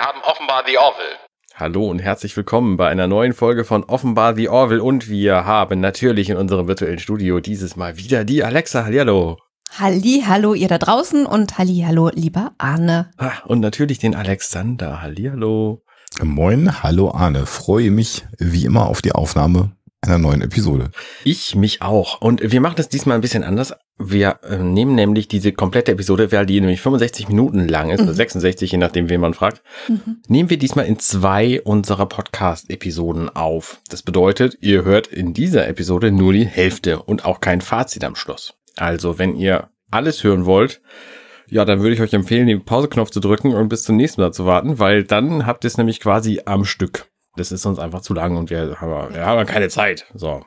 haben offenbar The Orville. Hallo und herzlich willkommen bei einer neuen Folge von Offenbar The Orville und wir haben natürlich in unserem virtuellen Studio dieses Mal wieder die Alexa. Hallihallo. Hallihallo ihr da draußen und Hallihallo lieber Arne. Und natürlich den Alexander. Hallihallo. Moin, hallo Arne. Freue mich wie immer auf die Aufnahme einer neuen Episode. Ich mich auch. Und wir machen das diesmal ein bisschen anders. Wir nehmen nämlich diese komplette Episode, weil die nämlich 65 Minuten lang ist, oder 66, je nachdem, wen man fragt, nehmen wir diesmal in 2 unserer Podcast-Episoden auf. Das bedeutet, ihr hört in dieser Episode nur die Hälfte und auch kein Fazit am Schluss. Also, wenn ihr alles hören wollt, ja, dann würde ich euch empfehlen, den Pauseknopf zu drücken und bis zum nächsten Mal zu warten, weil dann habt ihr es nämlich quasi am Stück. Das ist uns einfach zu lang und wir haben keine Zeit. So.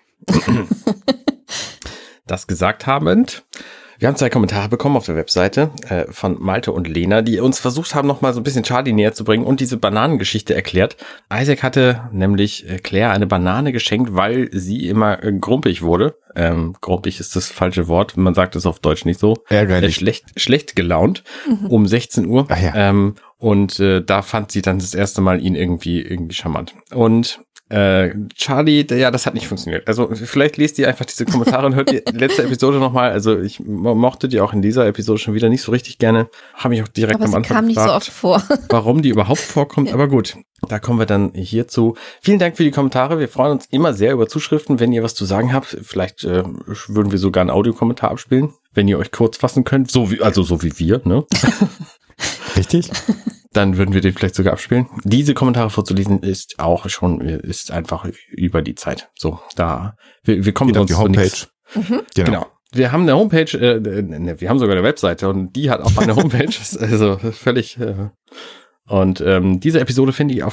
Das gesagt habend, wir haben 2 Kommentare bekommen auf der Webseite von Malte und Lena, die uns versucht haben, noch mal so ein bisschen Charlie näher zu bringen und diese Bananengeschichte erklärt. Isaac hatte nämlich Claire eine Banane geschenkt, weil sie immer grumpig wurde. Grumpig ist das falsche Wort, man sagt es auf Deutsch nicht so. Ärgerlich. Schlecht gelaunt um 16 Uhr. Ach ja. Und da fand sie dann das erste Mal ihn irgendwie charmant. Und Charlie, ja, das hat nicht funktioniert. Also vielleicht lest ihr einfach diese Kommentare und hört die letzte Episode nochmal. Also ich mochte die auch in dieser Episode schon wieder nicht so richtig gerne. Habe mich auch direkt aber am Anfang gefragt, nicht so oft vor. Warum die überhaupt vorkommt. Aber gut, da kommen wir dann hierzu. Vielen Dank für die Kommentare. Wir freuen uns immer sehr über Zuschriften. Wenn ihr was zu sagen habt, vielleicht würden wir sogar einen Audiokommentar abspielen, wenn ihr euch kurz fassen könnt. So wie wir, ne? Richtig? Dann würden wir den vielleicht sogar abspielen. Diese Kommentare vorzulesen ist einfach über die Zeit. So, wir kommen auf die Homepage. Genau. Wir haben eine Homepage, wir haben sogar eine Webseite und die hat auch eine Homepage. Also völlig. Und diese Episode finde ich auf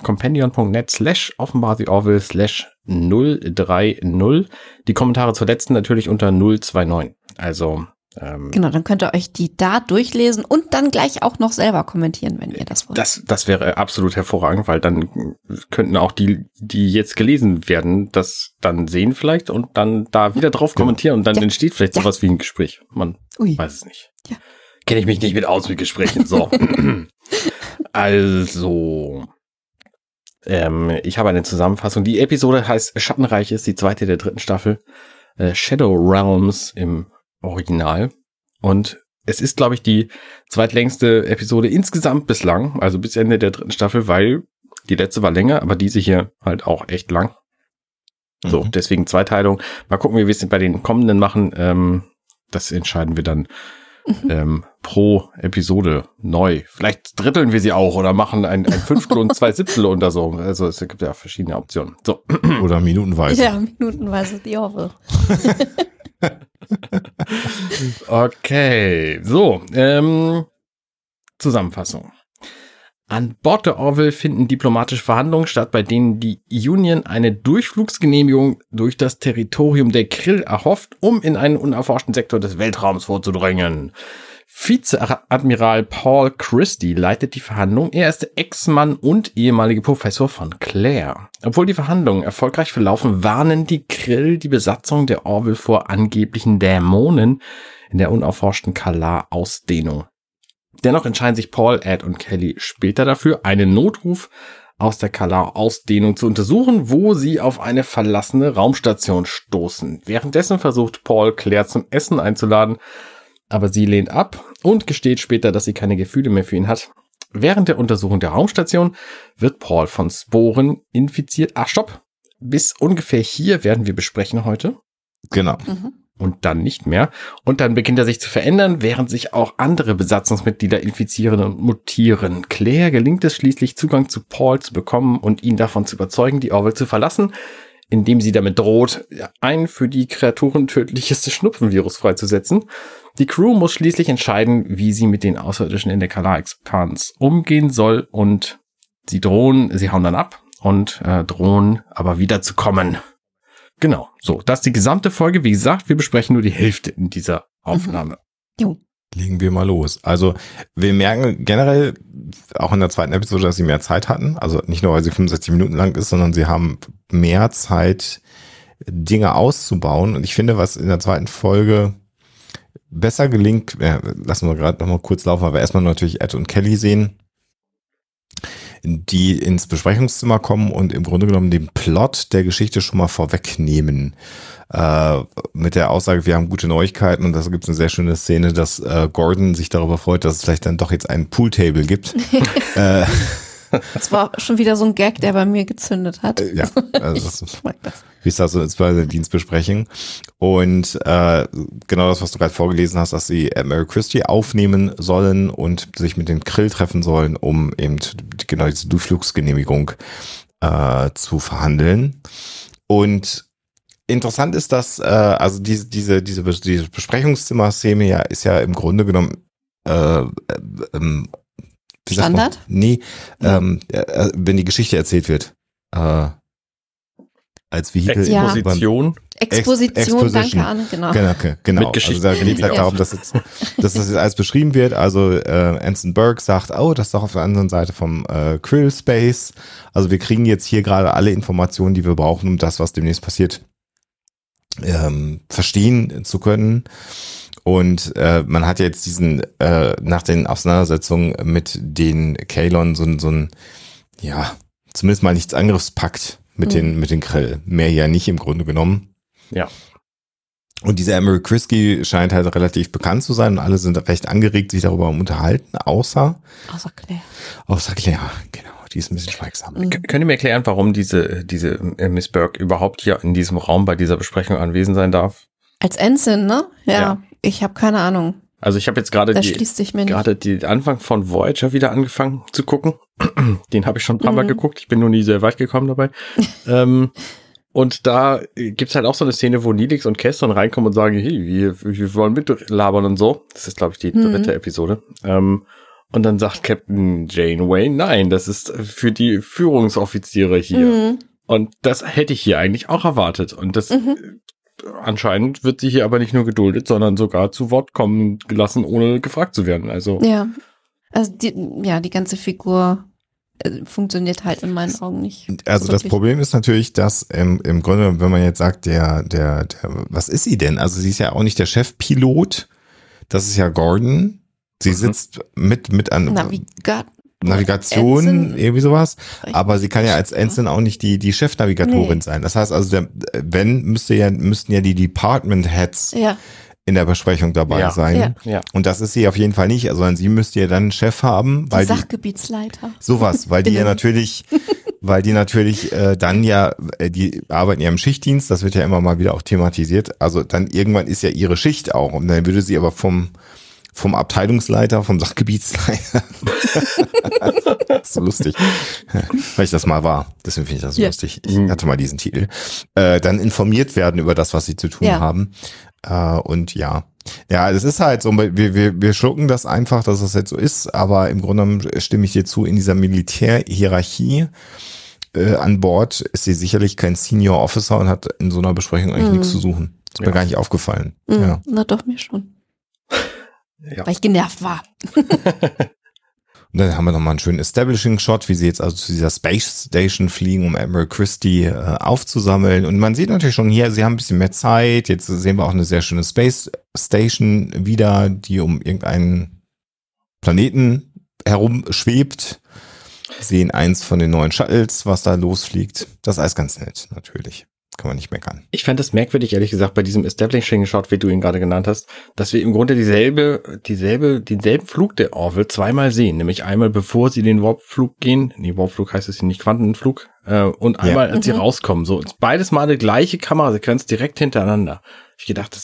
companion.net/offenbartheorville/030. Die Kommentare zur letzten natürlich unter 029. Also genau, dann könnt ihr euch die da durchlesen und dann gleich auch noch selber kommentieren, wenn ihr das wollt. Das wäre absolut hervorragend, weil dann könnten auch die jetzt gelesen werden, das dann sehen vielleicht und dann da wieder drauf kommentieren und dann entsteht vielleicht sowas wie ein Gespräch. Man weiß es nicht. Ja. Kenne ich mich nicht mit aus mit Gesprächen. So. Also, ich habe eine Zusammenfassung. Die Episode heißt Schattenreich, ist die 2. der 3. Staffel. Shadow Realms im Original. Und es ist, glaube ich, die zweitlängste Episode insgesamt bislang, also bis Ende der 3. Staffel, weil die letzte war länger, aber diese hier halt auch echt lang. So, deswegen Zweiteilung. Mal gucken, wie wir es bei den kommenden machen. Das entscheiden wir dann pro Episode neu. Vielleicht dritteln wir sie auch oder machen ein Fünftel und 2 Siebtel oder so. Also es gibt ja verschiedene Optionen. So. Oder minutenweise. Ja, minutenweise die Orville. Okay, so, Zusammenfassung. An Bord der Orville finden diplomatische Verhandlungen statt, bei denen die Union eine Durchflugsgenehmigung durch das Territorium der Krill erhofft, um in einen unerforschten Sektor des Weltraums vorzudringen. Vizeadmiral Paul Christie leitet die Verhandlungen. Er ist der Ex-Mann und ehemalige Professor von Claire. Obwohl die Verhandlungen erfolgreich verlaufen, warnen die Krill die Besatzung der Orville vor angeblichen Dämonen in der unerforschten Kalar-Ausdehnung. Dennoch entscheiden sich Paul, Ed und Kelly später dafür, einen Notruf aus der Kalar-Ausdehnung zu untersuchen, wo sie auf eine verlassene Raumstation stoßen. Währenddessen versucht Paul, Claire zum Essen einzuladen, aber sie lehnt ab und gesteht später, dass sie keine Gefühle mehr für ihn hat. Während der Untersuchung der Raumstation wird Paul von Sporen infiziert. Ach, stopp! Bis ungefähr hier werden wir besprechen heute. Genau. Und dann nicht mehr. Und dann beginnt er sich zu verändern, während sich auch andere Besatzungsmitglieder infizieren und mutieren. Claire gelingt es schließlich, Zugang zu Paul zu bekommen und ihn davon zu überzeugen, die Orville zu verlassen, indem sie damit droht, ein für die Kreaturen tödliches Schnupfenvirus freizusetzen. Die Crew muss schließlich entscheiden, wie sie mit den Außerirdischen in der Kalar-Expanse umgehen soll und sie hauen dann ab und drohen aber wiederzukommen. Genau, so, das ist die gesamte Folge. Wie gesagt, wir besprechen nur die Hälfte in dieser Aufnahme. Jo. Legen wir mal los. Also wir merken generell auch in der 2. Episode, dass sie mehr Zeit hatten. Also nicht nur, weil sie 65 Minuten lang ist, sondern sie haben mehr Zeit, Dinge auszubauen. Und ich finde, was in der 2. Folge besser gelingt, lassen wir gerade noch mal kurz laufen, aber erstmal natürlich Ed und Kelly sehen, die ins Besprechungszimmer kommen und im Grunde genommen den Plot der Geschichte schon mal vorwegnehmen. Mit der Aussage, wir haben gute Neuigkeiten, und da gibt es eine sehr schöne Szene, dass Gordon sich darüber freut, dass es vielleicht dann doch jetzt einen Pooltable gibt. Das war schon wieder so ein Gag, der bei mir gezündet hat. Ja, also wie es da so ist bei der Dienstbesprechung. Und genau das, was du gerade vorgelesen hast, dass sie Mary Christie aufnehmen sollen und sich mit den Krill treffen sollen, um eben genau diese Durchflugsgenehmigung zu verhandeln. Und interessant ist, dass also diese Besprechungszimmer-Szene ja ist ja im Grunde genommen Standard? Nee, wenn die Geschichte erzählt wird. Als Vehikel. Exposition, danke Anne, genau. Genau. Mit Geschichte. Also da geht es halt darum, dass das jetzt alles beschrieben wird. Also Anson Burke sagt, das ist doch auf der anderen Seite vom Krill Space. Also wir kriegen jetzt hier gerade alle Informationen, die wir brauchen, um das, was demnächst passiert, verstehen zu können. Und man hat jetzt diesen, nach den Auseinandersetzungen mit den Kaylon so ein, ja, zumindest mal nichts Angriffspakt mit den Krill. Mehr ja nicht im Grunde genommen. Ja. Und diese Emery Christie scheint halt relativ bekannt zu sein und alle sind recht angeregt, sich darüber unterhalten, außer Claire. Außer Claire, genau. Die ist ein bisschen schweigsam. Könnt ihr mir erklären, warum diese Miss Burke überhaupt hier in diesem Raum bei dieser Besprechung anwesend sein darf? Als Ensign, ne? Ja. Ich habe keine Ahnung. Also ich habe jetzt gerade die Anfang von Voyager wieder angefangen zu gucken. Den habe ich schon ein paar Mal geguckt. Ich bin noch nie sehr weit gekommen dabei. Und da gibt's halt auch so eine Szene, wo Neelix und Keston reinkommen und sagen, hey, wir wollen mitlabern und so. Das ist, glaube ich, die dritte Episode. Und dann sagt Captain Janeway, nein, das ist für die Führungsoffiziere hier. Und das hätte ich hier eigentlich auch erwartet. Und das anscheinend wird sie hier aber nicht nur geduldet, sondern sogar zu Wort kommen gelassen, ohne gefragt zu werden. Also die ganze Figur funktioniert halt in meinen Augen nicht. Also das Problem ist natürlich, dass im Grunde, wenn man jetzt sagt, der, was ist sie denn? Also sie ist ja auch nicht der Chefpilot. Das ist ja Gordon. Sie sitzt mit an Navigation, Ensign, irgendwie sowas. Aber sie kann ja als Ensign auch nicht die Chefnavigatorin sein. Das heißt also, müssten ja die Department Heads in der Besprechung dabei sein. Ja. Und das ist sie auf jeden Fall nicht, sondern sie müsste ja dann einen Chef haben. Weil Sachgebietsleiter. Sowas, weil die ja natürlich, dann ja, die arbeiten ja im Schichtdienst, das wird ja immer mal wieder auch thematisiert. Also dann irgendwann ist ja ihre Schicht auch. Und dann würde sie aber vom Abteilungsleiter, vom Sachgebietsleiter. Das ist so lustig. Weil ich das mal war. Deswegen finde ich das so lustig. Ich hatte mal diesen Titel. Dann informiert werden über das, was sie zu tun haben. Und ja, das ist halt so, wir schlucken das einfach, dass das jetzt so ist. Aber im Grunde genommen stimme ich dir zu, in dieser Militärhierarchie an Bord ist sie sicherlich kein Senior Officer und hat in so einer Besprechung eigentlich nichts zu suchen. Ist mir gar nicht aufgefallen. Ja. Na doch, mir schon. Weil ich genervt war. Und dann haben wir nochmal einen schönen Establishing-Shot, wie sie jetzt also zu dieser Space Station fliegen, um Admiral Christie aufzusammeln. Und man sieht natürlich schon hier, sie haben ein bisschen mehr Zeit. Jetzt sehen wir auch eine sehr schöne Space Station wieder, die um irgendeinen Planeten herum schwebt. Sehen eins von den neuen Shuttles, was da losfliegt. Das ist alles ganz nett, natürlich. Kann man nicht meckern. Ich fand das merkwürdig, ehrlich gesagt, bei diesem Establishing-Shot, wie du ihn gerade genannt hast, dass wir im Grunde denselben Flug der Orville zweimal sehen. Nämlich einmal, bevor sie den Warpflug gehen. Nee, Warpflug heißt es hier nicht, Quantenflug. Und einmal, als sie rauskommen. So, beides mal die gleiche Kamerasequenz direkt hintereinander. Ich gedacht,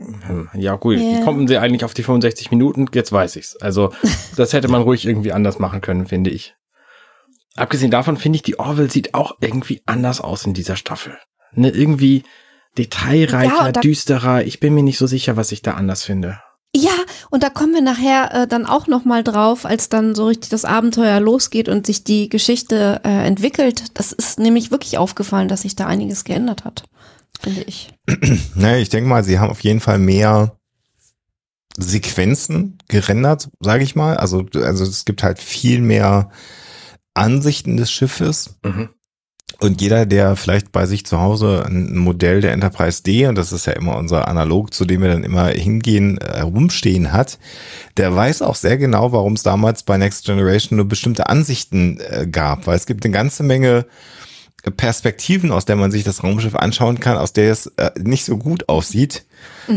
wie kommen sie eigentlich auf die 65 Minuten? Jetzt weiß ich's. Also, das hätte man ruhig irgendwie anders machen können, finde ich. Abgesehen davon finde ich, die Orville sieht auch irgendwie anders aus in dieser Staffel. Ne, irgendwie detailreicher, düsterer. Ich bin mir nicht so sicher, was ich da anders finde. Ja, und da kommen wir nachher dann auch noch mal drauf, als dann so richtig das Abenteuer losgeht und sich die Geschichte entwickelt. Das ist nämlich wirklich aufgefallen, dass sich da einiges geändert hat, finde ich. Naja, ich denke mal, sie haben auf jeden Fall mehr Sequenzen gerendert, sage ich mal. Also es gibt halt viel mehr Ansichten des Schiffes. Und jeder, der vielleicht bei sich zu Hause ein Modell der Enterprise D, und das ist ja immer unser Analog, zu dem wir dann immer hingehen, rumstehen hat, der weiß auch sehr genau, warum es damals bei Next Generation nur bestimmte Ansichten gab. Weil es gibt eine ganze Menge Perspektiven, aus der man sich das Raumschiff anschauen kann, aus der es nicht so gut aussieht.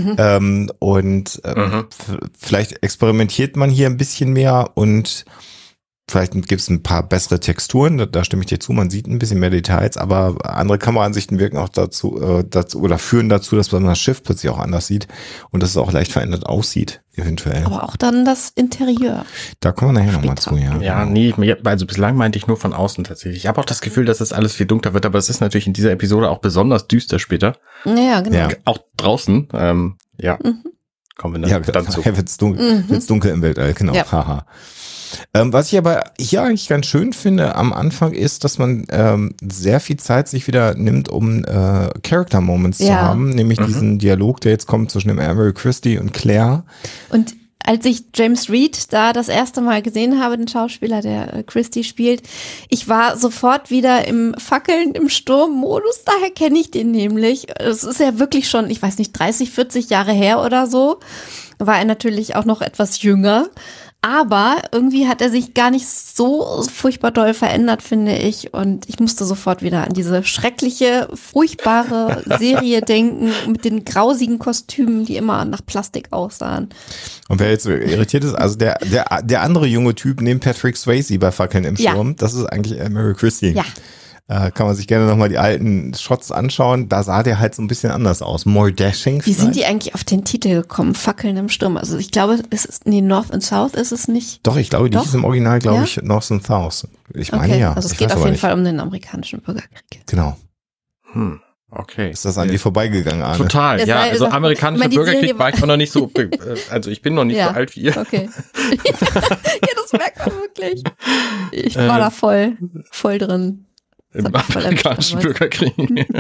Vielleicht experimentiert man hier ein bisschen mehr und vielleicht gibt es ein paar bessere Texturen, da stimme ich dir zu, man sieht ein bisschen mehr Details, aber andere Kameraansichten wirken auch dazu oder führen dazu, dass man das Schiff plötzlich auch anders sieht und dass es auch leicht verändert aussieht, eventuell. Aber auch dann das Interieur. Da kommen wir nachher nochmal zu, ja. Ja, nee, also bislang meinte ich nur von außen tatsächlich. Ich habe auch das Gefühl, dass das alles viel dunkler wird, aber es ist natürlich in dieser Episode auch besonders düster später. Ja, genau. Ja. Auch draußen, Kommen wir dann zu. Ja, wird's dunkel im Weltall, genau. Ja. Haha. Was ich aber hier eigentlich ganz schön finde am Anfang ist, dass man sehr viel Zeit sich wieder nimmt, um Character Moments zu haben, nämlich diesen Dialog, der jetzt kommt zwischen dem Admiral Christie und Claire. Und als ich James Reed da das erste Mal gesehen habe, den Schauspieler, der Christie spielt, ich war sofort wieder im Fackeln im Sturm-Modus, daher kenne ich den nämlich. Es ist ja wirklich schon, ich weiß nicht, 30, 40 Jahre her oder so, war er natürlich auch noch etwas jünger. Aber irgendwie hat er sich gar nicht so furchtbar doll verändert, finde ich. Und ich musste sofort wieder an diese schreckliche, furchtbare Serie denken mit den grausigen Kostümen, die immer nach Plastik aussahen. Und wer jetzt so irritiert ist, also der andere junge Typ neben Patrick Swayze bei Fackeln im Sturm, das ist eigentlich Admiral Christie. Ja. Kann man sich gerne nochmal die alten Shots anschauen. Da sah der halt so ein bisschen anders aus. More dashing. Wie sind die eigentlich auf den Titel gekommen? Fackeln im Sturm. Also ich glaube, North and South ist es nicht. Doch, ich glaube, die ist im Original, glaube ich, North and South. Ich meine ja. Also es geht auf jeden Fall um den amerikanischen Bürgerkrieg. Genau. Okay. Ist das an dir vorbeigegangen, Arne? Total, ja. Also amerikanischer Bürgerkrieg war ich noch nicht so, also ich bin noch nicht so alt wie ihr. Okay. Ja, das merkt man wirklich. Ich war da voll drin. Im amerikanischen Bürgerkrieg.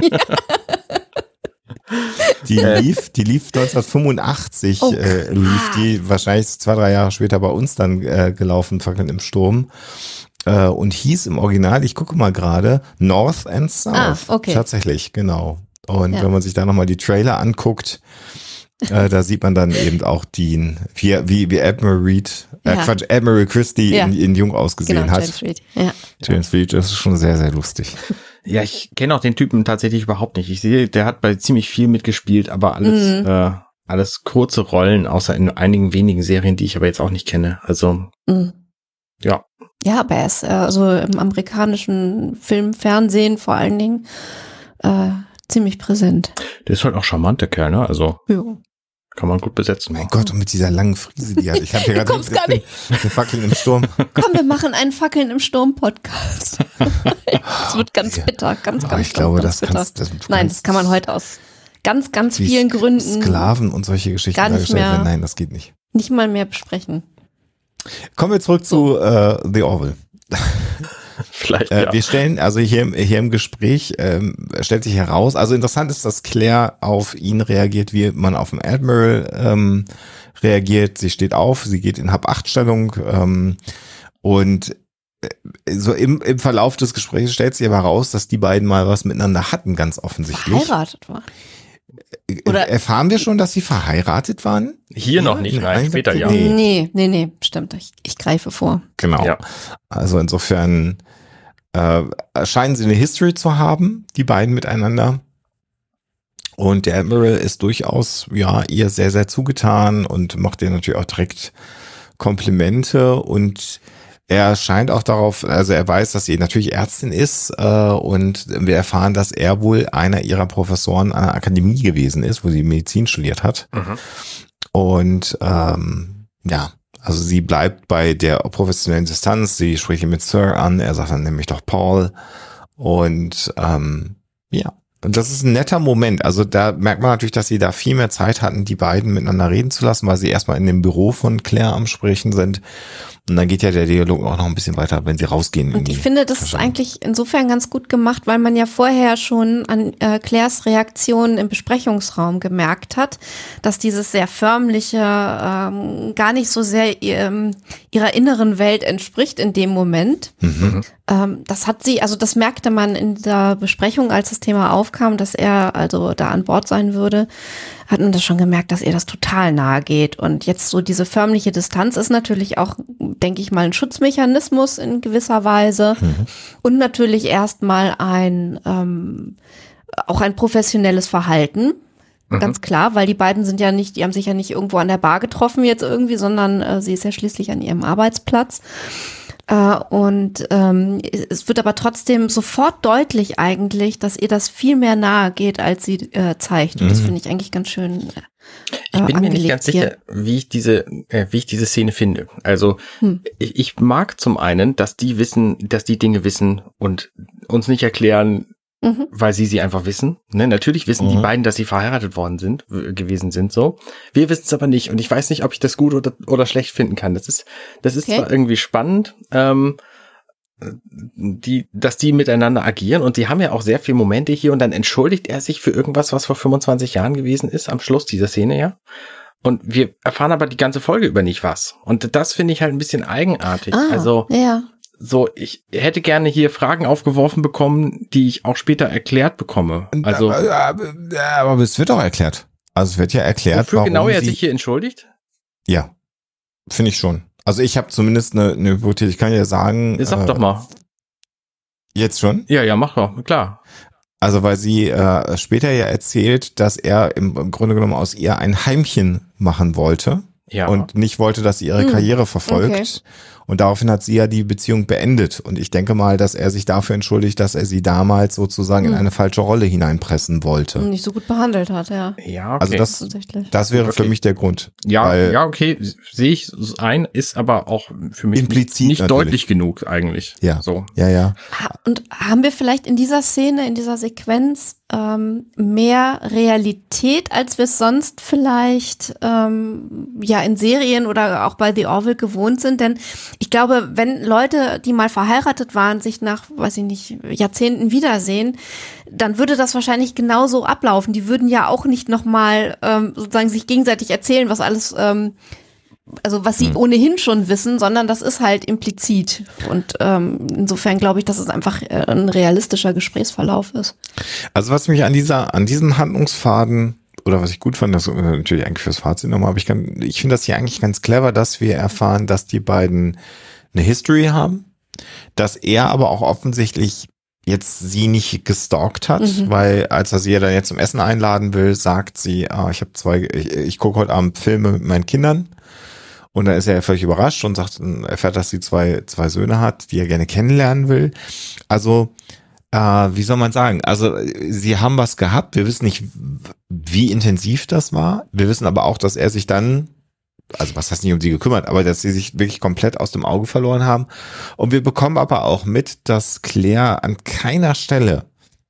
Die lief 1985, lief die wahrscheinlich 2-3 Jahre später bei uns dann gelaufen, Fackeln im Sturm. Und hieß im Original, ich gucke mal gerade, North and South. Okay. Tatsächlich, genau. Und wenn man sich da nochmal die Trailer anguckt, da sieht man dann eben auch wie Admiral Reed, Admiral Christie in jung ausgesehen hat. James Reed. Ja. James Reed, das ist schon sehr, sehr lustig. Ja, ich kenne auch den Typen tatsächlich überhaupt nicht. Ich sehe, der hat bei ziemlich viel mitgespielt, aber alles kurze Rollen, außer in einigen wenigen Serien, die ich aber jetzt auch nicht kenne. Also, ja. Ja, aber er ist also im amerikanischen Film, Fernsehen vor allen Dingen ziemlich präsent. Der ist halt auch charmant, der Kerl, ne? Also, kann man gut besetzen. Mein Gott, und mit dieser langen Frise, die hat. Ich habe ja gerade den Fackeln im Sturm. Komm, wir machen einen Fackeln im Sturm Podcast. Es wird ganz bitter, ganz ich glaube, ganz das bitter. Nein, das kann man heute aus ganz vielen Gründen Sklaven und solche Geschichten gar nicht dargestellt werden. mehr, Nein, das geht nicht. Nicht mal mehr besprechen. Kommen wir zurück zu The Orville. Vielleicht, Wir stellen, also hier im Gespräch stellt sich heraus, also interessant ist, dass Claire auf ihn reagiert, wie man auf den Admiral reagiert. Sie steht auf, sie geht in Hab-8-Stellung und so im Verlauf des Gesprächs stellt sich aber heraus, dass die beiden mal was miteinander hatten, ganz offensichtlich. Verheiratet war. Oder erfahren wir schon, dass sie verheiratet waren? Hier noch nicht, nein, später ja. Nee, stimmt. Ich greife vor. Genau. Ja. Also insofern scheinen sie eine History zu haben, die beiden miteinander. Und der Admiral ist durchaus, ihr sehr, sehr zugetan und macht ihr natürlich auch direkt Komplimente und er scheint auch darauf, also er weiß, dass sie natürlich Ärztin ist und wir erfahren, dass er wohl einer ihrer Professoren an der Akademie gewesen ist, wo sie Medizin studiert hat. Und also sie bleibt bei der professionellen Distanz, sie spricht ihn mit Sir an, er sagt dann nämlich doch Paul und und das ist ein netter Moment. Also da merkt man natürlich, dass sie da viel mehr Zeit hatten, die beiden miteinander reden zu lassen, weil sie erstmal in dem Büro von Claire am Sprechen sind. Und dann geht ja der Dialog auch noch ein bisschen weiter, wenn sie rausgehen. Und ich finde, das ist eigentlich insofern ganz gut gemacht, weil man ja vorher schon an Claires Reaktion im Besprechungsraum gemerkt hat, dass dieses sehr förmliche gar nicht so sehr ihrer inneren Welt entspricht in dem Moment. das merkte man in der Besprechung, als das Thema aufkam, dass er also da an Bord sein würde, hat man das schon gemerkt, dass ihr das total nahe geht. Und jetzt so diese förmliche Distanz ist natürlich auch, denke ich mal, ein Schutzmechanismus in gewisser Weise. Und natürlich erstmal auch ein professionelles Verhalten. Ganz klar, weil die beiden die haben sich ja nicht irgendwo an der Bar getroffen jetzt irgendwie, sondern sie ist ja schließlich an ihrem Arbeitsplatz. Und es wird aber trotzdem sofort deutlich eigentlich, dass ihr das viel mehr nahe geht, als sie zeigt. Und das finde ich eigentlich ganz schön Ich bin mir nicht ganz sicher, wie ich diese Szene finde. Also ich mag zum einen, dass die Dinge wissen und uns nicht erklären, weil sie einfach wissen. Ne? Natürlich wissen die beiden, dass sie verheiratet gewesen sind. So. Wir wissen es aber nicht. Und ich weiß nicht, ob ich das gut oder schlecht finden kann. Das ist okay. Zwar irgendwie spannend, dass die miteinander agieren. Und sie haben ja auch sehr viele Momente hier. Und dann entschuldigt er sich für irgendwas, was vor 25 Jahren gewesen ist, am Schluss dieser Szene, ja. Und wir erfahren aber die ganze Folge über nicht was. Und das finde ich halt ein bisschen eigenartig. Ja. So, ich hätte gerne hier Fragen aufgeworfen bekommen, die ich auch später erklärt bekomme. Also, aber es wird auch erklärt. Also es wird ja erklärt, wofür genau er sich hier entschuldigt? Ja, finde ich schon. Also ich habe zumindest eine Hypothese. Ich kann ja sagen. Sag doch mal. Jetzt schon? Ja, mach doch, klar. Also weil sie später ja erzählt, dass er im Grunde genommen aus ihr ein Heimchen machen wollte. Ja. Und nicht wollte, dass sie ihre Karriere verfolgt. Okay. Und daraufhin hat sie ja die Beziehung beendet. Und ich denke mal, dass er sich dafür entschuldigt, dass er sie damals sozusagen in eine falsche Rolle hineinpressen wollte. Und nicht so gut behandelt hat, ja. Ja, okay. Also das wäre für mich der Grund. Ja, okay, sehe ich ein, ist aber auch für mich nicht deutlich genug eigentlich. Ja, so. Ja. Und haben wir vielleicht in dieser Szene, in dieser Sequenz mehr Realität, als wir es sonst vielleicht in Serien oder auch bei The Orville gewohnt sind? Denn ich glaube, wenn Leute, die mal verheiratet waren, sich nach, weiß ich nicht, Jahrzehnten wiedersehen, dann würde das wahrscheinlich genauso ablaufen. Die würden ja auch nicht nochmal sozusagen sich gegenseitig erzählen, was alles was sie ohnehin schon wissen, sondern das ist halt implizit. Und insofern glaube ich, dass es einfach ein realistischer Gesprächsverlauf ist. Also was mich an diesem Handlungsfaden, oder was ich gut fand, das natürlich eigentlich fürs Fazit nochmal, aber ich finde das hier eigentlich ganz clever, dass wir erfahren, dass die beiden eine History haben, dass er aber auch offensichtlich jetzt sie nicht gestalkt hat, weil als er sie ja dann jetzt zum Essen einladen will, sagt sie, ich gucke heute Abend Filme mit meinen Kindern. Und dann ist er völlig überrascht und erfährt, dass sie zwei Söhne hat, die er gerne kennenlernen will. Also, wie soll man sagen? Also, sie haben was gehabt. Wir wissen nicht, wie intensiv das war. Wir wissen aber auch, dass er sich dann, also was heißt nicht um sie gekümmert, aber dass sie sich wirklich komplett aus dem Auge verloren haben. Und wir bekommen aber auch mit, dass Claire an keiner Stelle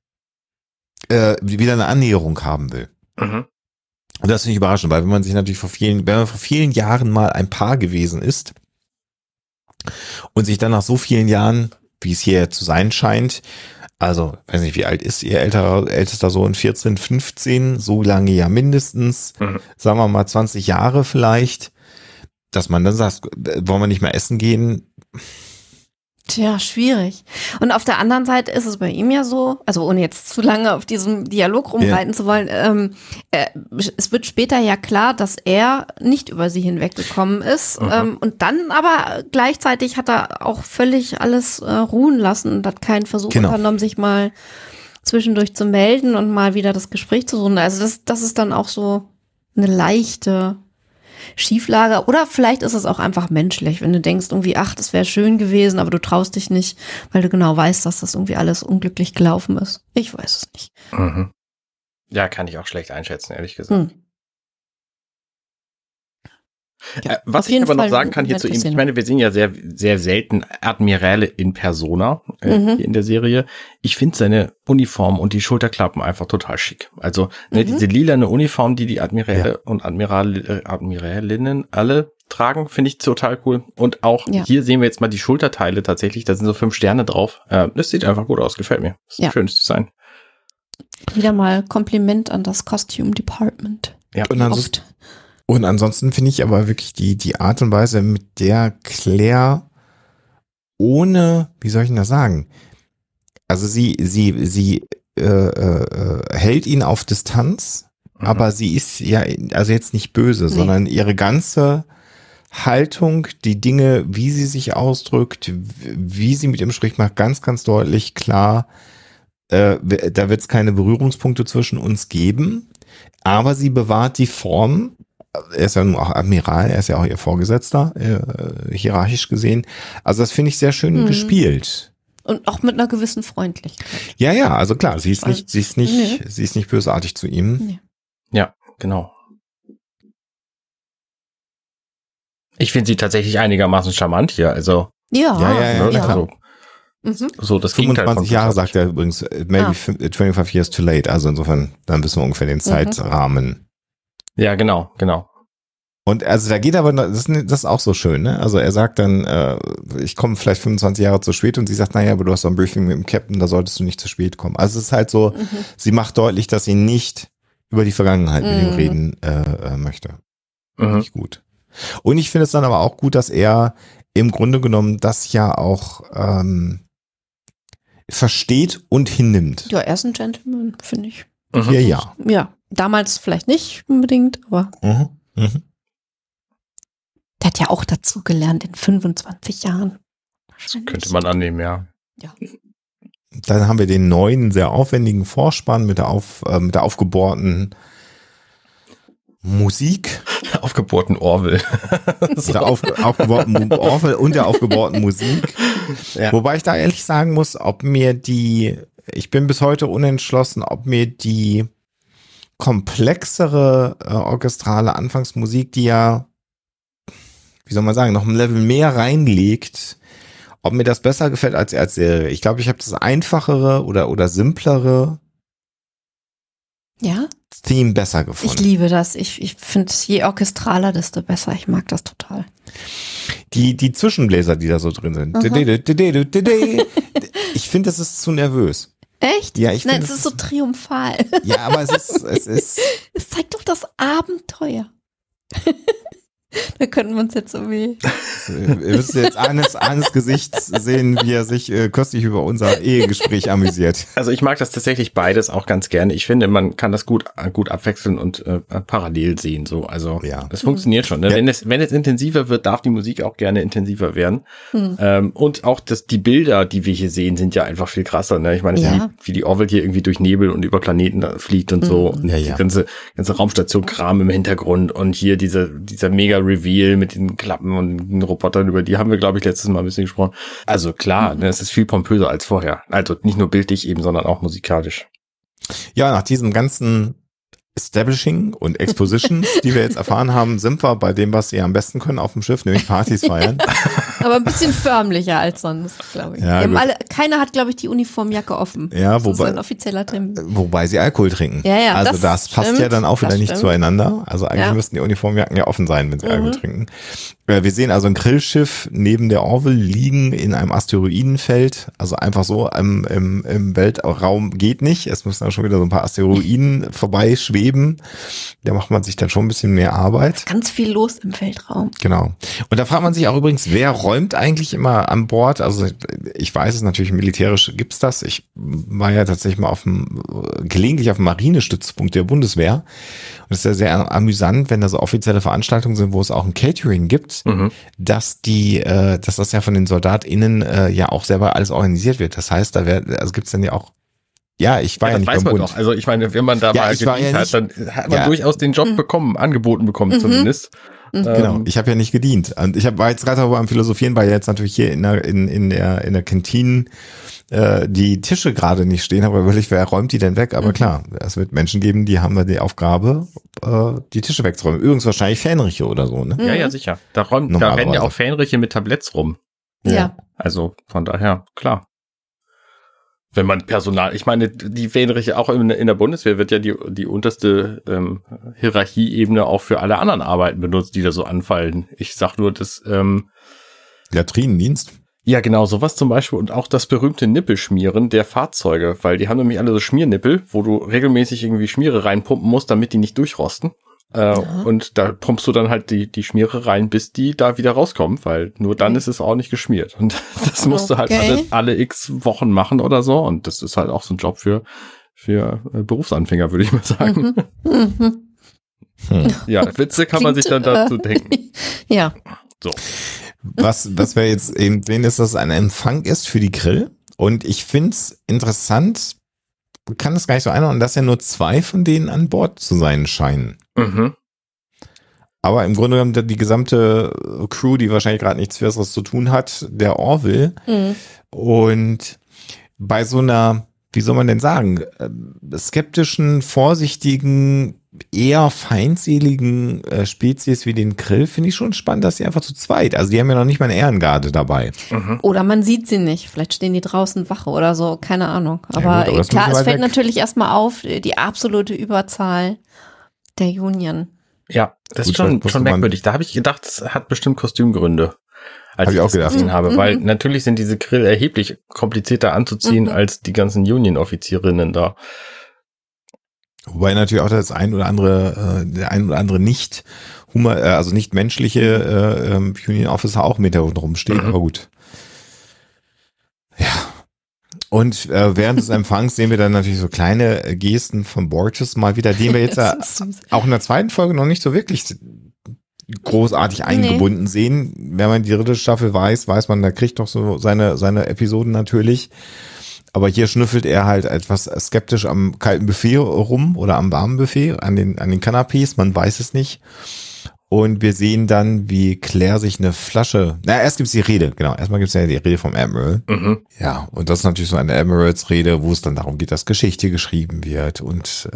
wieder eine Annäherung haben will. Und das finde ich überraschend, weil wenn man vor vielen Jahren mal ein Paar gewesen ist und sich dann nach so vielen Jahren, wie es hier zu sein scheint, also, weiß nicht, wie alt ist ihr ältester Sohn? 14, 15, so lange ja mindestens, sagen wir mal 20 Jahre vielleicht, dass man dann sagt, wollen wir nicht mehr essen gehen? Tja, schwierig. Und auf der anderen Seite ist es bei ihm ja so, also ohne jetzt zu lange auf diesem Dialog rumreiten zu wollen, es wird später ja klar, dass er nicht über sie hinweggekommen ist. Und dann aber gleichzeitig hat er auch völlig alles ruhen lassen und hat keinen Versuch unternommen, sich mal zwischendurch zu melden und mal wieder das Gespräch zu suchen. Also das ist dann auch so eine leichte Schieflage, oder vielleicht ist es auch einfach menschlich, wenn du denkst irgendwie, ach, das wäre schön gewesen, aber du traust dich nicht, weil du genau weißt, dass das irgendwie alles unglücklich gelaufen ist. Ich weiß es nicht. Ja, kann ich auch schlecht einschätzen, ehrlich gesagt. Ja, was ich aber noch sagen kann hier zu ihm, ich meine, wir sehen ja sehr, sehr selten Admiräle in Persona hier in der Serie. Ich finde seine Uniform und die Schulterklappen einfach total schick. Also diese lilane Uniform, die Admiräle und Admirälinnen alle tragen, finde ich total cool. Und auch hier sehen wir jetzt mal die Schulterteile tatsächlich, da sind so 5 Sterne drauf. Das sieht einfach gut aus, gefällt mir. Das ist ein schönes Design. Wieder mal Kompliment an das Costume Department. Ja, und ansonsten finde ich aber wirklich die Art und Weise, mit der Claire ohne, wie soll ich denn das sagen? Also sie hält ihn auf Distanz, aber sie ist ja, also jetzt nicht böse, sondern ihre ganze Haltung, die Dinge, wie sie sich ausdrückt, wie sie mit ihm spricht, macht ganz, ganz deutlich klar, da wird es keine Berührungspunkte zwischen uns geben, aber sie bewahrt die Form. Er ist ja nun auch Admiral, er ist ja auch ihr Vorgesetzter, hierarchisch gesehen. Also das finde ich sehr schön gespielt. Und auch mit einer gewissen Freundlichkeit. Ja, also klar, sie ist nicht bösartig zu ihm. Nee. Ja, genau. Ich finde sie tatsächlich einigermaßen charmant hier, also. Ja. Also, so das Gegenteil 25 Jahre sagt er übrigens, maybe 25 years too late, also insofern, dann wissen wir ungefähr den Zeitrahmen. Ja, genau. Und also da geht aber, das ist auch so schön, ne? Also er sagt dann, ich komme vielleicht 25 Jahre zu spät und sie sagt, naja, aber du hast so ein Briefing mit dem Captain, da solltest du nicht zu spät kommen. Also es ist halt so, sie macht deutlich, dass sie nicht über die Vergangenheit mit ihm reden möchte. Finde ich gut. Und ich finde es dann aber auch gut, dass er im Grunde genommen das ja auch versteht und hinnimmt. Ja, er ist ein Gentleman, finde ich. Ja. Ja, damals vielleicht nicht unbedingt, aber der hat ja auch dazu gelernt in 25 Jahren. Das könnte man annehmen, ja. Dann haben wir den neuen, sehr aufwendigen Vorspann mit der aufgebohrten Musik. Der aufgebohrten Orwell. Der aufgebohrten Orwell und der aufgebohrten Musik. Ja. Wobei ich da ehrlich sagen muss, ich bin bis heute unentschlossen, ob mir die komplexere orchestrale Anfangsmusik, die ja, wie soll man sagen, noch ein Level mehr reinlegt, ob mir das besser gefällt als Serie. Ich glaube, ich habe das einfachere oder simplere Theme besser gefunden. Ich liebe das. Ich finde, je orchestraler, desto besser. Ich mag das total. Die Zwischenbläser, die da so drin sind. Ich finde, das ist zu nervös. Echt? Ja, ich finde. Nein, es ist so triumphal. Ja, aber es ist. Es zeigt doch das Abenteuer. Da könnten wir uns jetzt irgendwie. Ihr müsst jetzt Arnes Gesicht sehen, wie er sich köstlich über unser Ehegespräch amüsiert. Also ich mag das tatsächlich beides auch ganz gerne. Ich finde, man kann das gut abwechseln und parallel sehen. So, also das funktioniert schon. Ne? Ja. Wenn es intensiver wird, darf die Musik auch gerne intensiver werden. Und auch die Bilder, die wir hier sehen, sind ja einfach viel krasser. Ne? Ich meine, wie die Orwell hier irgendwie durch Nebel und über Planeten fliegt und so. Und die ganze Raumstation-Kram im Hintergrund und hier dieser mega Reveal mit den Klappen und den Robotern, über die haben wir, glaube ich, letztes Mal ein bisschen gesprochen. Also klar, es ist viel pompöser als vorher. Also nicht nur bildlich eben, sondern auch musikalisch. Ja, nach diesem ganzen Establishing und Expositions, die wir jetzt erfahren haben, sind wir bei dem, was sie am besten können auf dem Schiff, nämlich Partys feiern. Aber ein bisschen förmlicher als sonst, glaube ich. Ja, keiner hat, glaube ich, die Uniformjacke offen. Ja, das ist ein offizieller Termin. Wobei sie Alkohol trinken. Ja, also das passt ja dann auch wieder nicht zueinander. Also eigentlich müssten die Uniformjacken ja offen sein, wenn sie Alkohol trinken. Wir sehen also ein Grillschiff neben der Orwell liegen in einem Asteroidenfeld. Also einfach so im Weltraum geht nicht. Es müssen dann schon wieder so ein paar Asteroiden vorbeischweben. Da macht man sich dann schon ein bisschen mehr Arbeit. Ganz viel los im Weltraum. Genau. Und da fragt man sich auch übrigens, wer räumt eigentlich immer an Bord? Also ich weiß es natürlich, militärisch gibt's das. Ich war ja tatsächlich mal gelegentlich auf dem Marinestützpunkt der Bundeswehr. Und es ist ja sehr amüsant, wenn da so offizielle Veranstaltungen sind, wo es auch ein Catering gibt, dass das ja von den SoldatInnen ja auch selber alles organisiert wird. Das heißt, gibt's dann ja auch. Ja, ich war ja nicht beim Bund. Doch. Also ich meine, wenn man da mal gedient hat, dann hat man durchaus den Job angeboten bekommen zumindest. Genau, ich habe ja nicht gedient. Und war jetzt gerade darüber am Philosophieren, weil jetzt natürlich hier in der Kantine die Tische gerade nicht stehen, aber wirklich, wer räumt die denn weg? Aber klar, es wird Menschen geben, die haben da die Aufgabe, die Tische wegzuräumen. Übrigens wahrscheinlich Fähnriche oder so, ne? Ja, sicher. Da rennen ja auch Fähnriche mit Tabletts rum. Ja. Also von daher, klar. Wenn man Personal, ich meine, die Fähnriche auch in der Bundeswehr wird ja die unterste Hierarchieebene auch für alle anderen Arbeiten benutzt, die da so anfallen. Ich sag nur, das Latrinendienst. Ja, genau, sowas zum Beispiel und auch das berühmte Nippelschmieren der Fahrzeuge, weil die haben nämlich alle so Schmiernippel, wo du regelmäßig irgendwie Schmiere reinpumpen musst, damit die nicht durchrosten. Und da pumpst du dann halt die Schmiere rein, bis die da wieder rauskommt, weil nur dann ist es auch nicht geschmiert. Und das musst du halt alle x Wochen machen oder so. Und das ist halt auch so ein Job für Berufsanfänger, würde ich mal sagen. Ja, Witze kann man sich dann dazu denken. Ja. So. Was wir jetzt eben sehen, ist, dass es ein Empfang ist für die Krill. Und ich finde es interessant, kann es gar nicht so einordnen, dass ja nur 2 von denen an Bord zu sein scheinen. Mhm. Aber im Grunde genommen die gesamte Crew, die wahrscheinlich gerade nichts Besseres zu tun hat, der Orville. Mhm. Und bei so einer, wie soll man denn sagen, skeptischen, vorsichtigen, eher feindseligen Spezies wie den Krill, finde ich schon spannend, dass sie einfach zu zweit, also die haben ja noch nicht mal eine Ehrengarde dabei. Mhm. Oder man sieht sie nicht. Vielleicht stehen die draußen Wache oder so, keine Ahnung. Aber, ja gut, klar, es fällt natürlich erstmal auf, die absolute Überzahl der Union. Ja, das Gut, ist schon merkwürdig. Da habe ich gedacht, es hat bestimmt Kostümgründe. Als ich auch das gedacht. gesehen habe, weil natürlich sind diese Krill erheblich komplizierter anzuziehen als die ganzen Union-Offizierinnen da. Wobei natürlich auch der ein oder andere nicht also nicht menschliche Union Officer auch mit da rumsteht, aber gut. Ja. Und während des Empfangs sehen wir dann natürlich so kleine Gesten von Borges mal wieder, den wir jetzt auch in der zweiten Folge noch nicht so wirklich großartig eingebunden sehen. Wenn man die 3. Staffel weiß man, da kriegt doch so seine Episoden natürlich. Aber hier schnüffelt er halt etwas skeptisch am kalten Buffet rum oder am warmen Buffet, an den Canapés, man weiß es nicht. Und wir sehen dann, wie Claire sich eine Flasche, erst gibt's die Rede, genau, erstmal gibt's ja die Rede vom Admiral. Mhm. Ja, und das ist natürlich so eine Admirals-Rede, wo es dann darum geht, dass Geschichte geschrieben wird und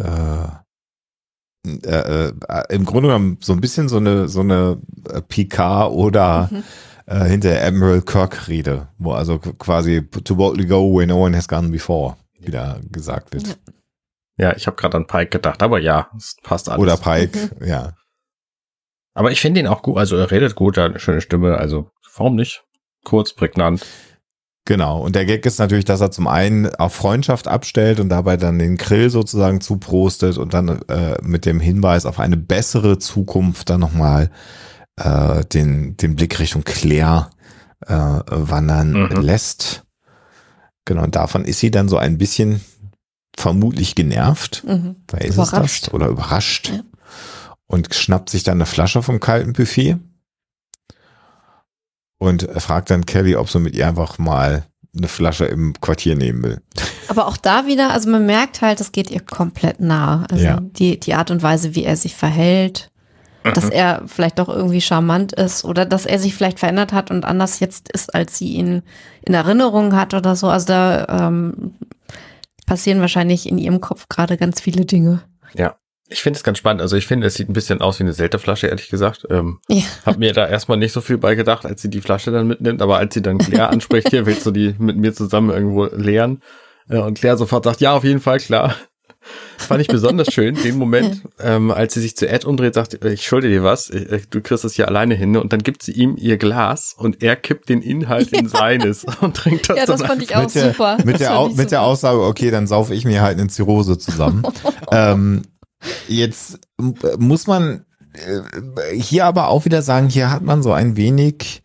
im Grunde genommen so ein bisschen so eine Picard oder hinter Admiral Kirk Rede, wo also quasi to boldly go where no one has gone before wieder gesagt wird. Ja, ich habe gerade an Pike gedacht, aber ja, es passt alles. Oder Pike, ja. Aber ich finde ihn auch gut, also er redet gut, er hat eine schöne Stimme, also warum nicht? Kurz, prägnant. Genau, und der Gag ist natürlich, dass er zum einen auf Freundschaft abstellt und dabei dann den Krill sozusagen zuprostet und dann mit dem Hinweis auf eine bessere Zukunft dann nochmal den Blick Richtung Claire wandern lässt. Genau, und davon ist sie dann so ein bisschen vermutlich genervt. Wer ist Überrascht. es das? Oder überrascht. Ja. Und schnappt sich dann eine Flasche vom kalten Buffet und fragt dann Kelly, ob sie mit ihr einfach mal eine Flasche im Quartier nehmen will. Aber auch da wieder, also man merkt halt, es geht ihr komplett nahe. Also die Art und Weise, wie er sich verhält, dass er vielleicht doch irgendwie charmant ist oder dass er sich vielleicht verändert hat und anders jetzt ist, als sie ihn in Erinnerung hat oder so. Also da passieren wahrscheinlich in ihrem Kopf gerade ganz viele Dinge. Ja. Ich finde es ganz spannend. Also ich finde, es sieht ein bisschen aus wie eine Selterflasche, ehrlich gesagt. Hab mir da erstmal nicht so viel bei gedacht, als sie die Flasche dann mitnimmt. Aber als sie dann Claire anspricht, hier willst du die mit mir zusammen irgendwo leeren? Und Claire sofort sagt, ja, auf jeden Fall, klar. Das fand ich besonders schön, den Moment, als sie sich zu Ed umdreht, sagt, ich schulde dir was, du kriegst das hier alleine hin. Und dann gibt sie ihm ihr Glas und er kippt den Inhalt in seines und trinkt das. Ja, das fand ich auch super. Mit der Aussage, okay, dann saufe ich mir halt eine Zirrhose zusammen. Jetzt muss man hier aber auch wieder sagen, hier hat man so ein wenig,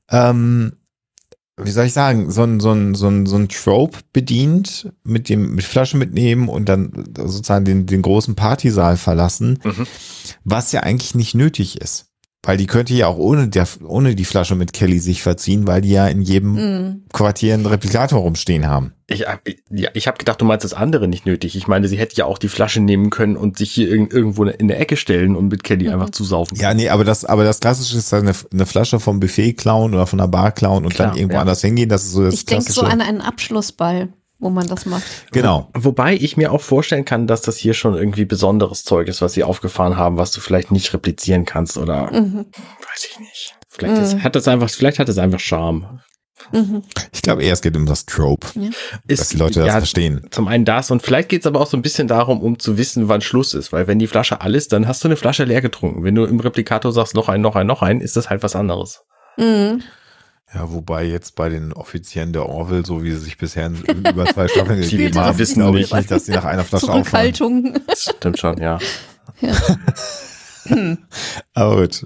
wie soll ich sagen, so ein Trope bedient, mit Flasche mitnehmen und dann sozusagen den großen Partysaal verlassen, was ja eigentlich nicht nötig ist. Weil die könnte ja auch ohne die Flasche mit Kelly sich verziehen, weil die ja in jedem Quartier einen Replikator rumstehen haben. Ich habe gedacht, du meinst das andere nicht nötig. Ich meine, sie hätte ja auch die Flasche nehmen können und sich hier irgendwo in der Ecke stellen und mit Kelly einfach zusaufen. Ja, nee, aber das Klassische ist eine Flasche vom Buffet klauen oder von der Bar klauen und dann irgendwo anders hingehen. Das ist so das Ich denke so an einen Abschlussball, wo man das macht. Genau. Wobei ich mir auch vorstellen kann, dass das hier schon irgendwie besonderes Zeug ist, was sie aufgefahren haben, was du vielleicht nicht replizieren kannst oder weiß ich nicht. Vielleicht hat es einfach Charme. Ich glaube eher, es geht um das Trope, dass die Leute das verstehen. Zum einen das und vielleicht geht es aber auch so ein bisschen darum, um zu wissen, wann Schluss ist, weil wenn die Flasche all ist, dann hast du eine Flasche leer getrunken. Wenn du im Replikator sagst, noch ein, ist das halt was anderes. Ja, wobei jetzt bei den Offizieren der Orville, so wie sie sich bisher über 2 Staffeln gegeben haben, wissen nicht, dass sie nach einer Flasche aufhören. Zurückhaltung. Das stimmt schon, ja. Aber gut.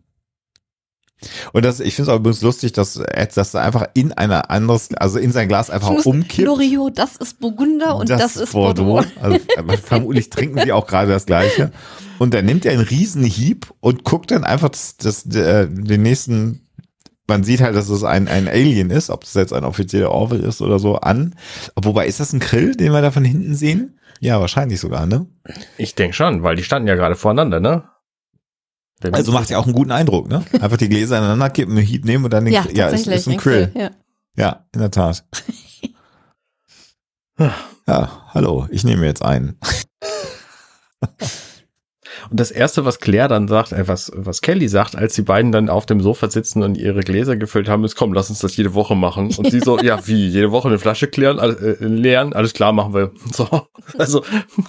Und ich finde es auch übrigens lustig, dass Ed das einfach in in sein Glas einfach umkippt. Loriot, das ist Burgunder und das ist Bordeaux. Also vermutlich trinken sie auch gerade das Gleiche. Und dann nimmt er einen riesen Hieb und guckt dann einfach den nächsten, man sieht halt, dass es ein Alien ist, ob das jetzt ein offizieller Orville ist oder so, an. Wobei, ist das ein Grill, den wir da von hinten sehen? Ja, wahrscheinlich sogar, ne? Ich denke schon, weil die standen ja gerade voreinander, ne? Also macht ja auch einen guten Eindruck, ne? Einfach die Gläser ineinander kippen, einen Hieb nehmen und dann denkt, ja, ist ein Grill. Ja, in der Tat. Ja, hallo, ich nehme jetzt einen. Und das Erste, was Claire dann sagt, was Kelly sagt, als die beiden dann auf dem Sofa sitzen und ihre Gläser gefüllt haben, ist, komm, lass uns das jede Woche machen. Und sie so, ja, wie, jede Woche eine Flasche leeren? Alles klar, machen wir. So, also...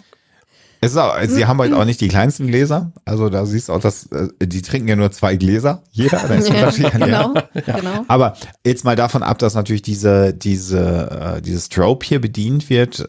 Sie haben halt auch nicht die kleinsten Gläser. Also da siehst du auch, dass die trinken ja nur 2 Gläser. Jeder. Da ist Genau. Aber jetzt mal davon ab, dass natürlich dieses Trope hier bedient wird,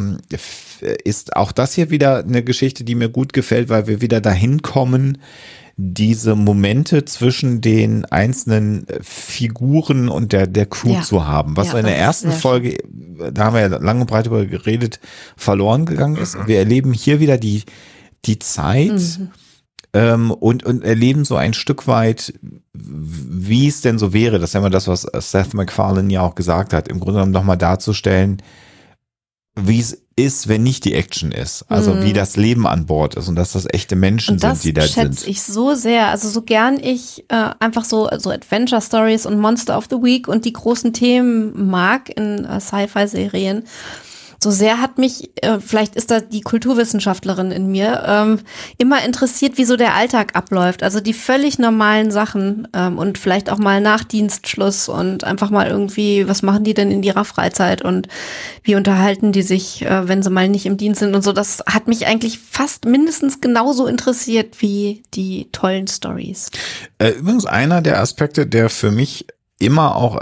ist auch das hier wieder eine Geschichte, die mir gut gefällt, weil wir wieder dahin kommen, diese Momente zwischen den einzelnen Figuren und der Crew zu haben. Was so in der ersten Folge, da haben wir ja lang und breit darüber geredet, verloren gegangen ist. Wir erleben hier wieder die Zeit und erleben so ein Stück weit, wie es denn so wäre. Das ist ja immer das, was Seth MacFarlane ja auch gesagt hat, im Grunde genommen nochmal darzustellen, wie es ist, wenn nicht die Action ist. Also wie das Leben an Bord ist und dass das echte Menschen sind, die da sind. Das schätze ich so sehr. Also so gern ich einfach so Adventure Stories und Monster of the Week und die großen Themen mag in Sci-Fi-Serien. So sehr hat mich, vielleicht ist da die Kulturwissenschaftlerin in mir, immer interessiert, wie so der Alltag abläuft. Also die völlig normalen Sachen und vielleicht auch mal nach Dienstschluss und einfach mal irgendwie, was machen die denn in ihrer Freizeit und wie unterhalten die sich, wenn sie mal nicht im Dienst sind und so. Das hat mich eigentlich fast mindestens genauso interessiert wie die tollen Stories. Übrigens einer der Aspekte, der für mich immer auch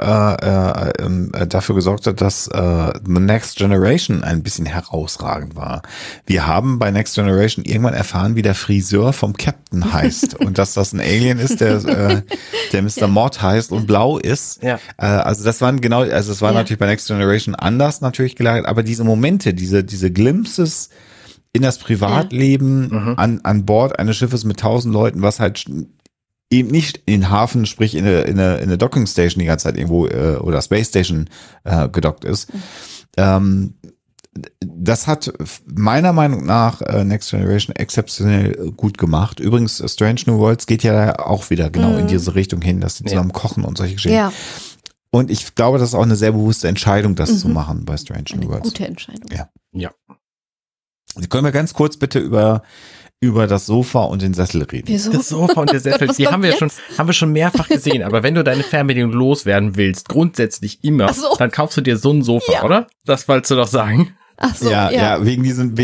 dafür gesorgt hat, dass The Next Generation ein bisschen herausragend war. Wir haben bei Next Generation irgendwann erfahren, wie der Friseur vom Captain heißt und dass das ein Alien ist, der Mr. Mott heißt und blau ist. Ja. Also das waren es war natürlich bei Next Generation anders natürlich gelagert, aber diese Momente, diese Glimpses in das Privatleben an Bord eines Schiffes mit 1000 Leuten, was halt eben nicht in den Hafen, sprich in eine Docking Station die ganze Zeit irgendwo oder Space Station gedockt ist. Das hat meiner Meinung nach Next Generation exzeptionell gut gemacht. Übrigens, Strange New Worlds geht ja auch wieder genau in diese Richtung hin, dass die zusammen kochen und solche Geschichten. Ja. Und ich glaube, das ist auch eine sehr bewusste Entscheidung, das zu machen bei Strange New Worlds. Gute Entscheidung. Ja. Können wir ganz kurz bitte über das Sofa und den Sessel reden. Wieso? Das Sofa und der Sessel, die haben wir schon mehrfach gesehen. Aber wenn du deine Fernbedienung loswerden willst, grundsätzlich immer, dann kaufst du dir so ein Sofa, oder? Das wolltest du doch sagen. Ach so, ja, wegen diesem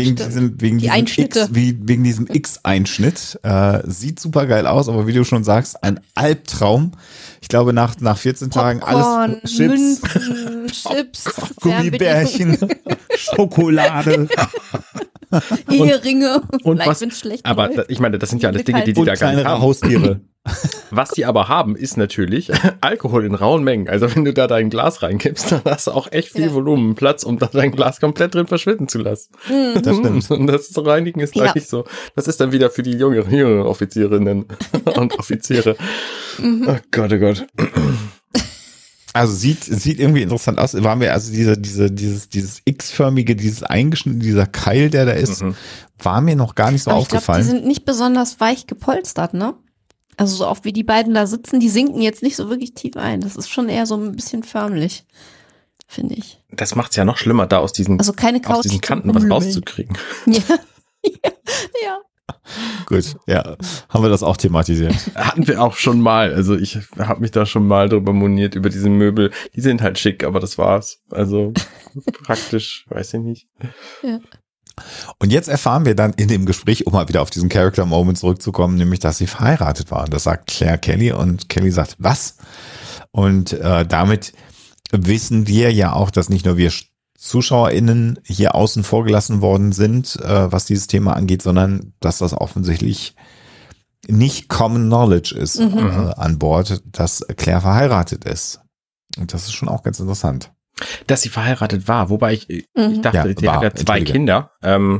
X-Einschnitt. Sieht super geil aus, aber wie du schon sagst, ein Albtraum. Ich glaube, nach 14 Tagen alles Chips, Münzen, Chips, Gummibärchen, Schokolade. Eheringe. Und was, schlecht aber läuft. Ich meine, das sind ja alles Dinge, die da gar nicht haben. Haustiere. Was die aber haben, ist natürlich Alkohol in rauen Mengen. Also wenn du da dein Glas reinkippst, dann hast du auch echt viel Volumenplatz, um da dein Glas komplett drin verschwinden zu lassen. Das stimmt. Und das zu reinigen ist gleich so. Das ist dann wieder für die jüngeren Offizierinnen und Offiziere. Oh Gott, oh Gott. Also sieht irgendwie interessant aus. Waren wir also dieses X-förmige, dieses eingeschnittene, dieser Keil, der da ist, war mir noch gar nicht so aufgefallen. Ich glaube, die sind nicht besonders weich gepolstert, ne? Also so oft wie die beiden da sitzen, die sinken jetzt nicht so wirklich tief ein. Das ist schon eher so ein bisschen förmlich, finde ich. Das macht's ja noch schlimmer, da aus diesen Kanten was rauszukriegen. Ja. Gut, ja, haben wir das auch thematisiert. Hatten wir auch schon mal, also ich habe mich da schon mal drüber moniert, über diese Möbel. Die sind halt schick, aber das war's. Also praktisch, weiß ich nicht. Ja. Und jetzt erfahren wir dann in dem Gespräch, um mal wieder auf diesen Character-Moment zurückzukommen, nämlich, dass sie verheiratet waren. Das sagt Claire Kelly und Kelly sagt, was? Und damit wissen wir ja auch, dass nicht nur wir ZuschauerInnen hier außen vor gelassen worden sind, was dieses Thema angeht, sondern dass das offensichtlich nicht Common Knowledge ist an Bord, dass Claire verheiratet ist. Und das ist schon auch ganz interessant. Dass sie verheiratet war, wobei ich dachte, sie hat ja 2 Kinder.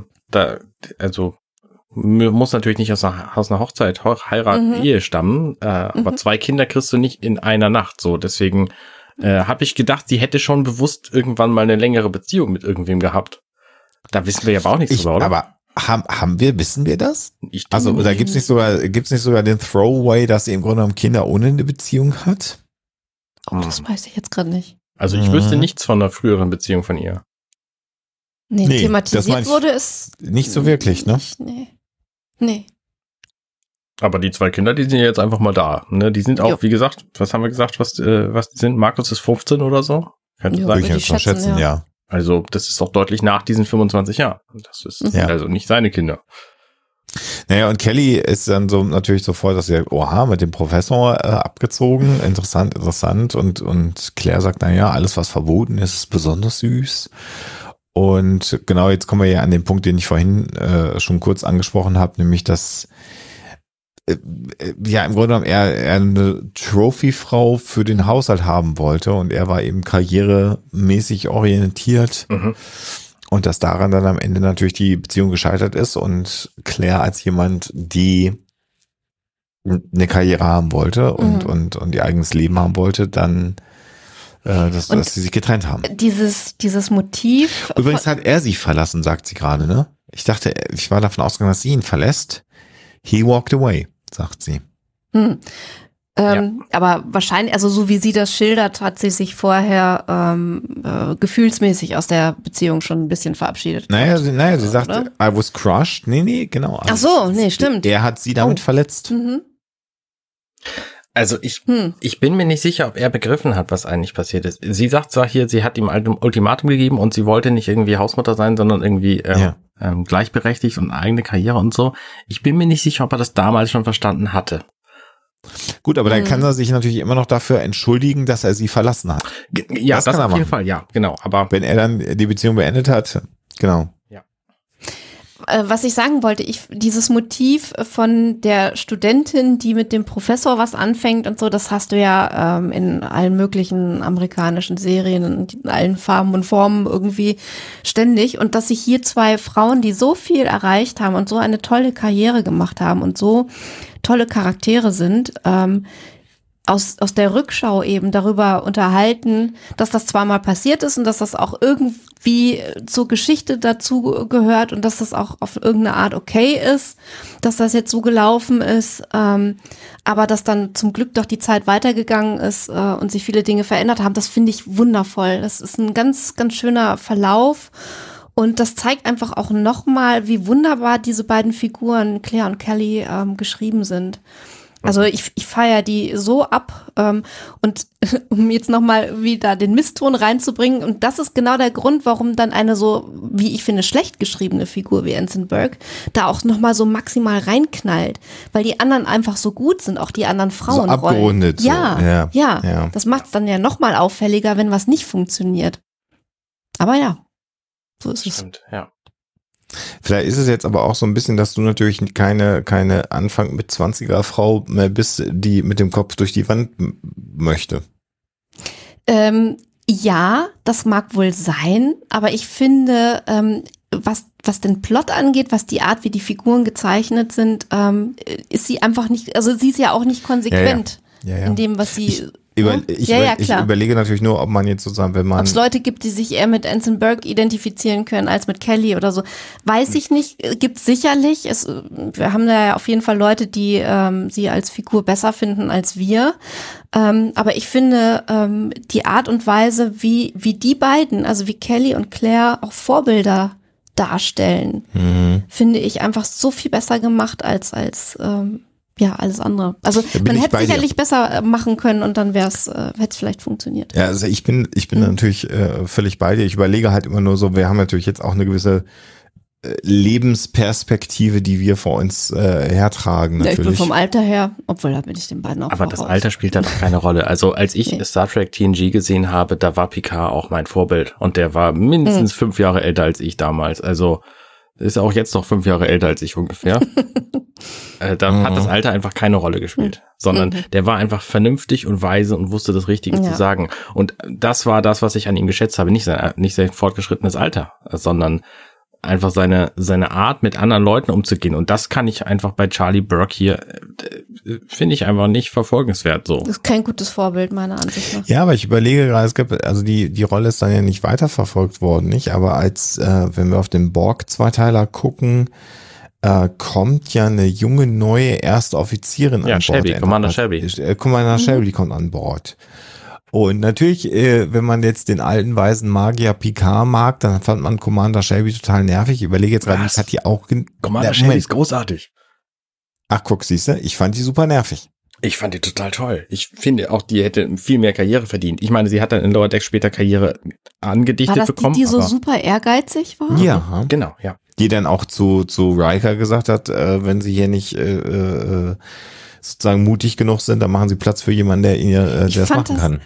Muss natürlich nicht aus einer Hochzeit, Ehe stammen, aber 2 Kinder kriegst du nicht in einer Nacht. So, deswegen habe ich gedacht, sie hätte schon bewusst irgendwann mal eine längere Beziehung mit irgendwem gehabt. Da wissen wir ja aber auch nichts drüber, oder? Aber wissen wir das? Also, oder gibt's nicht sogar den Throwaway, dass sie im Grunde genommen Kinder ohne eine Beziehung hat? Oh, das weiß ich jetzt gerade nicht. Also ich wüsste nichts von einer früheren Beziehung von ihr. Nee, thematisiert wurde es nicht so wirklich, ne? Nee. Aber die 2 Kinder, die sind jetzt einfach mal da. Ne? Die sind auch, wie gesagt, was haben wir gesagt, was die sind? Markus ist 15 oder so? Könnte sein. Würde ich jetzt mal schätzen, ja. Also das ist auch deutlich nach diesen 25 Jahren. Das ist also nicht seine Kinder. Naja, und Kelly ist dann so natürlich sofort, dass sie mit dem Professor abgezogen. Interessant. Und Claire sagt, naja, alles, was verboten ist, ist besonders süß. Und genau, jetzt kommen wir ja an den Punkt, den ich vorhin schon kurz angesprochen habe, nämlich, dass im Grunde genommen er eine Trophy-Frau für den Haushalt haben wollte und er war eben karrieremäßig orientiert. Und dass daran dann am Ende natürlich die Beziehung gescheitert ist und Claire als jemand, die eine Karriere haben wollte und ihr eigenes Leben haben wollte, dann dass sie sich getrennt haben. Dieses Motiv. Übrigens hat er sie verlassen, sagt sie gerade, ne? Ich war davon ausgegangen, dass sie ihn verlässt. He walked away, sagt sie. Aber wahrscheinlich, also so wie sie das schildert, hat sie sich vorher gefühlsmäßig aus der Beziehung schon ein bisschen verabschiedet. Naja, sie sagt, I was crushed. Nee, genau. Also ach so, nee, stimmt. Er hat sie damit verletzt. Also ich bin mir nicht sicher, ob er begriffen hat, was eigentlich passiert ist. Sie sagt zwar hier, sie hat ihm ein Ultimatum gegeben und sie wollte nicht irgendwie Hausmutter sein, sondern irgendwie gleichberechtigt und eine eigene Karriere und so. Ich bin mir nicht sicher, ob er das damals schon verstanden hatte. Gut, aber dann kann er sich natürlich immer noch dafür entschuldigen, dass er sie verlassen hat. Ja, das auf jeden Fall, ja, genau. Aber wenn er dann die Beziehung beendet hat, genau. Ja. Was ich sagen wollte, dieses Motiv von der Studentin, die mit dem Professor was anfängt und so, das hast du ja in allen möglichen amerikanischen Serien, in allen Farben und Formen irgendwie ständig. Und dass sich hier 2 Frauen, die so viel erreicht haben und so eine tolle Karriere gemacht haben und so tolle Charaktere sind, aus der Rückschau eben darüber unterhalten, dass das zwar mal passiert ist und dass das auch irgendwie zur Geschichte dazu gehört und dass das auch auf irgendeine Art okay ist, dass das jetzt so gelaufen ist, aber dass dann zum Glück doch die Zeit weitergegangen ist und sich viele Dinge verändert haben, das finde ich wundervoll. Das ist ein ganz, ganz schöner Verlauf. Und das zeigt einfach auch nochmal, wie wunderbar diese beiden Figuren, Claire und Kelly, geschrieben sind. Also ich feiere die so ab und um jetzt nochmal wieder den Misston reinzubringen, und das ist genau der Grund, warum dann eine so, wie ich finde, schlecht geschriebene Figur wie Ensign Burke da auch nochmal so maximal reinknallt, weil die anderen einfach so gut sind, auch die anderen Frauenrollen. So abgerundet. Ja. Das macht es dann ja nochmal auffälliger, wenn was nicht funktioniert. Aber ja, so ist es. Stimmt, ja. Vielleicht ist es jetzt aber auch so ein bisschen, dass du natürlich keine Anfang mit 20er Frau mehr bist, die mit dem Kopf durch die Wand möchte. Ja, das mag wohl sein, aber ich finde, was den Plot angeht, was die Art, wie die Figuren gezeichnet sind, ist sie einfach nicht, also sie ist ja auch nicht konsequent in dem, was sie... Ich überlege natürlich nur, ob man jetzt sozusagen, wenn man... Ob es Leute gibt, die sich eher mit Ensign Burke identifizieren können als mit Kelly oder so, weiß ich nicht, gibt es sicherlich. Wir haben da ja auf jeden Fall Leute, die sie als Figur besser finden als wir. Aber ich finde, die Art und Weise, wie die beiden, also wie Kelly und Claire auch Vorbilder darstellen, finde ich einfach so viel besser gemacht als alles andere. Also man hätte es sicherlich besser machen können und dann hätte es vielleicht funktioniert. Ja, also ich bin natürlich völlig bei dir. Ich überlege halt immer nur so, wir haben natürlich jetzt auch eine gewisse Lebensperspektive, die wir vor uns hertragen. Natürlich. Ja, ich bin vom Alter her, obwohl da bin ich den beiden auch aber das Alter spielt da doch keine Rolle. Also als ich Star Trek TNG gesehen habe, da war Picard auch mein Vorbild und der war mindestens 5 Jahre älter als ich damals. Also ist auch jetzt noch 5 Jahre älter als ich ungefähr. Da hat das Alter einfach keine Rolle gespielt, sondern der war einfach vernünftig und weise und wusste das Richtige zu sagen. Und das war das, was ich an ihm geschätzt habe. Nicht sein fortgeschrittenes Alter, sondern einfach seine Art, mit anderen Leuten umzugehen. Und das kann ich einfach bei Charlie Burke hier, finde ich einfach nicht verfolgenswert so. Das ist kein gutes Vorbild, meiner Ansicht nach. Ja, aber ich überlege gerade, es gibt, also die Rolle ist dann ja nicht weiterverfolgt worden, nicht? Aber wenn wir auf den Borg-Zweiteiler gucken, kommt ja eine junge, neue erste Offizierin an Bord. Commander Shelby. Commander Shelby kommt an Bord. Und natürlich, wenn man jetzt den alten weisen Magier Picard mag, dann fand man Commander Shelby total nervig. Ich überlege jetzt gerade, hat die auch... Commander Shelby ist großartig. Ach, guck, siehste, ich fand die super nervig. Ich fand die total toll. Ich finde auch, die hätte viel mehr Karriere verdient. Ich meine, sie hat dann in Lower Decks später Karriere angedichtet bekommen. Die so super ehrgeizig war? Ja. Genau, ja. Die dann auch zu Riker gesagt hat, wenn sie hier nicht sozusagen mutig genug sind, dann machen sie Platz für jemanden, der ihr das machen kann.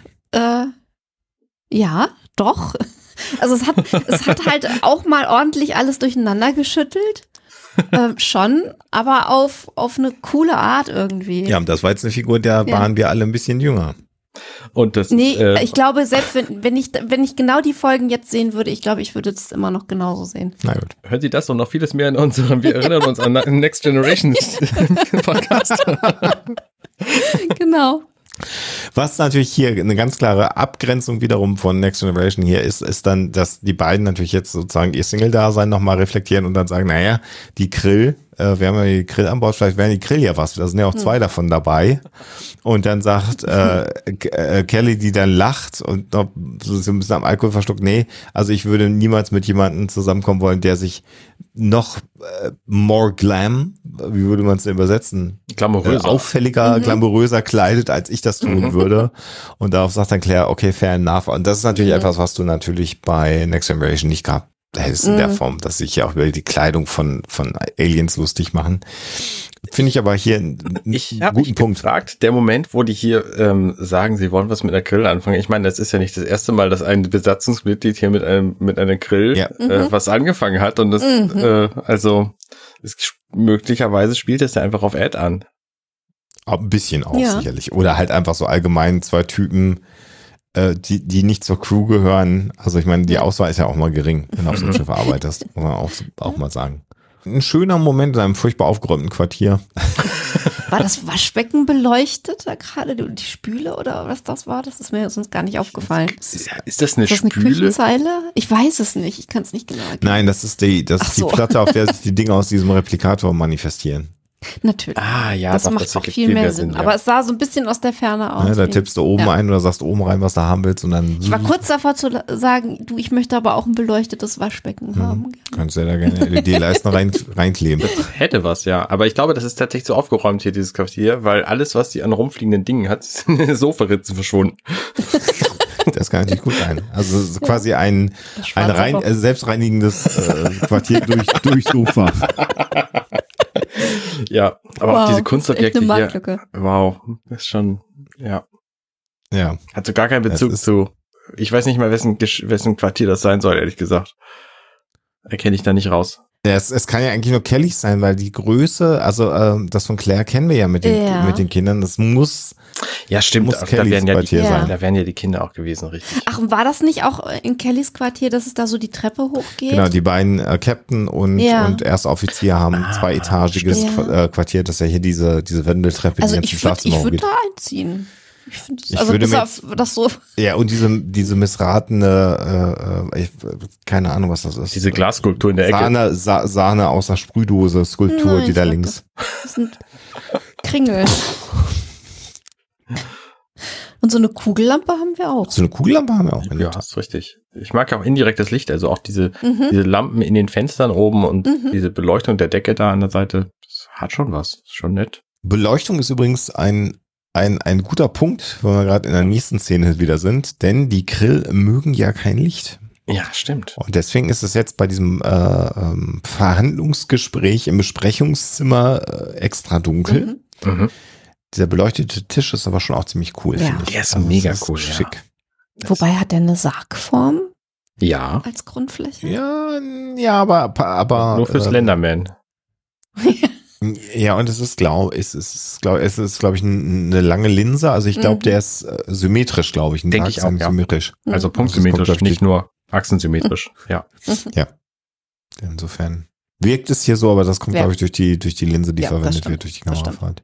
Ja, doch. Also es hat halt auch mal ordentlich alles durcheinander geschüttelt. Schon, aber auf eine coole Art irgendwie. Ja, das war jetzt eine Figur, der waren wir alle ein bisschen jünger. Und das, ich glaube, selbst wenn ich genau die Folgen jetzt sehen würde, ich glaube, ich würde das immer noch genauso sehen. Na gut. Hören Sie das und noch vieles mehr in unserem, wir erinnern uns an Next Generation Podcast. Genau. Was natürlich hier eine ganz klare Abgrenzung wiederum von Next Generation hier ist dann, dass die beiden natürlich jetzt sozusagen ihr Single-Dasein nochmal reflektieren und dann sagen, naja, die Krill, wir haben ja die Krill an Bord, vielleicht wären die Krill ja was, da sind ja auch 2 davon dabei. Und dann sagt Kelly, die dann lacht und noch so ein bisschen am Alkohol verschluckt, nee, also ich würde niemals mit jemandem zusammenkommen wollen, der sich noch more glam, wie würde man es denn übersetzen? Glamouröser. Auffälliger, glamouröser kleidet, als ich das tun würde. Und darauf sagt dann Claire, okay, fair enough. Und das ist natürlich etwas, was du natürlich bei Next Generation nicht gehabt hättest in der Form, dass sich ja auch über die Kleidung von Aliens lustig machen. Finde ich aber hier einen guten Punkt. Gefragt, der Moment, wo die hier sagen, sie wollen was mit einer Krill anfangen. Ich meine, das ist ja nicht das erste Mal, dass ein Besatzungsmitglied hier mit einer Krill was angefangen hat. Und das, möglicherweise spielt das ja einfach auf Ed an. Ein bisschen auch sicherlich. Oder halt einfach so allgemein 2 Typen, die nicht zur Crew gehören. Also ich meine, die Auswahl ist ja auch mal gering, wenn du auf so einem Schiff arbeitest. Muss man auch mal sagen. Ein schöner Moment in einem furchtbar aufgeräumten Quartier. War das Waschbecken beleuchtet da gerade, die Spüle oder was das war? Das ist mir sonst gar nicht aufgefallen. Ist das eine Spüle? Küchenzeile? Ich weiß es nicht, ich kann es nicht genau erkennen. Nein, das ist die Platte, auf der sich die Dinge aus diesem Replikator manifestieren. Natürlich. Ja, das macht auch viel mehr Sinn. Aber es sah so ein bisschen aus der Ferne aus. Ja, da tippst du oben ein oder sagst oben rein, was du haben willst und dann. Ich war kurz davor zu sagen, ich möchte aber auch ein beleuchtetes Waschbecken haben. Kannst du ja da gerne LED-Leisten reinkleben. Das hätte was, ja. Aber ich glaube, das ist tatsächlich so aufgeräumt hier, dieses Quartier, weil alles, was die an rumfliegenden Dingen hat, sind Sofaritzen verschwunden. Das kann natürlich gut sein. Also quasi ein selbstreinigendes Quartier durch Sofa. Ja, aber auch diese Kunstobjekte hier. Wow, das ist schon, ja. Hat so gar keinen Bezug zu, ich weiß nicht mal, wessen Quartier das sein soll, ehrlich gesagt. Erkenne ich da nicht raus. Ja, es kann ja eigentlich nur Kellys sein, weil die Größe, also das von Claire kennen wir ja mit den Kindern, das muss. Ja, stimmt, muss Kellys Quartier sein. Da wären ja die Kinder auch gewesen, richtig. Ach, war das nicht auch in Kellys Quartier, dass es da so die Treppe hochgeht? Genau, die beiden Captain und Erster Offizier haben ein 2-etagiges Quartier, das ja hier diese Wendeltreppe, also die ganzen Schlafzimmer hochgeht. Ich würde da einziehen. Ich finde das so. Ja, und diese missratene, keine Ahnung, was das ist. Diese Glasskulptur in der Ecke. Sahne aus der Sprühdose Skulptur, die da links. Das sind Kringel. Und so eine Kugellampe haben wir auch. So eine Kugellampe haben wir auch. Ja, das ist richtig. Ich mag auch indirektes Licht, also auch diese Lampen in den Fenstern oben und diese Beleuchtung der Decke da an der Seite. Das hat schon was. Ist schon nett. Beleuchtung ist übrigens ein guter Punkt, wenn wir gerade in der nächsten Szene wieder sind, denn die Krill mögen ja kein Licht. Ja, stimmt. Und deswegen ist es jetzt bei diesem Verhandlungsgespräch im Besprechungszimmer extra dunkel. Dieser beleuchtete Tisch ist aber schon auch ziemlich cool, finde ich. Der ist mega cool. Schick. Wobei hat der eine Sargform? Ja. als Grundfläche? Ja, aber Nur für Slenderman. ja, und es ist, glaube ich, eine lange Linse. Also ich glaube, der ist symmetrisch, glaube ich. Denke ich auch, ja. Symmetrisch. Also punktsymmetrisch, nicht nur achsensymmetrisch. Ja. Ja. Insofern wirkt es hier so, aber das kommt, glaube ich, durch die Linse, die verwendet wird, durch die Kamerafahrt.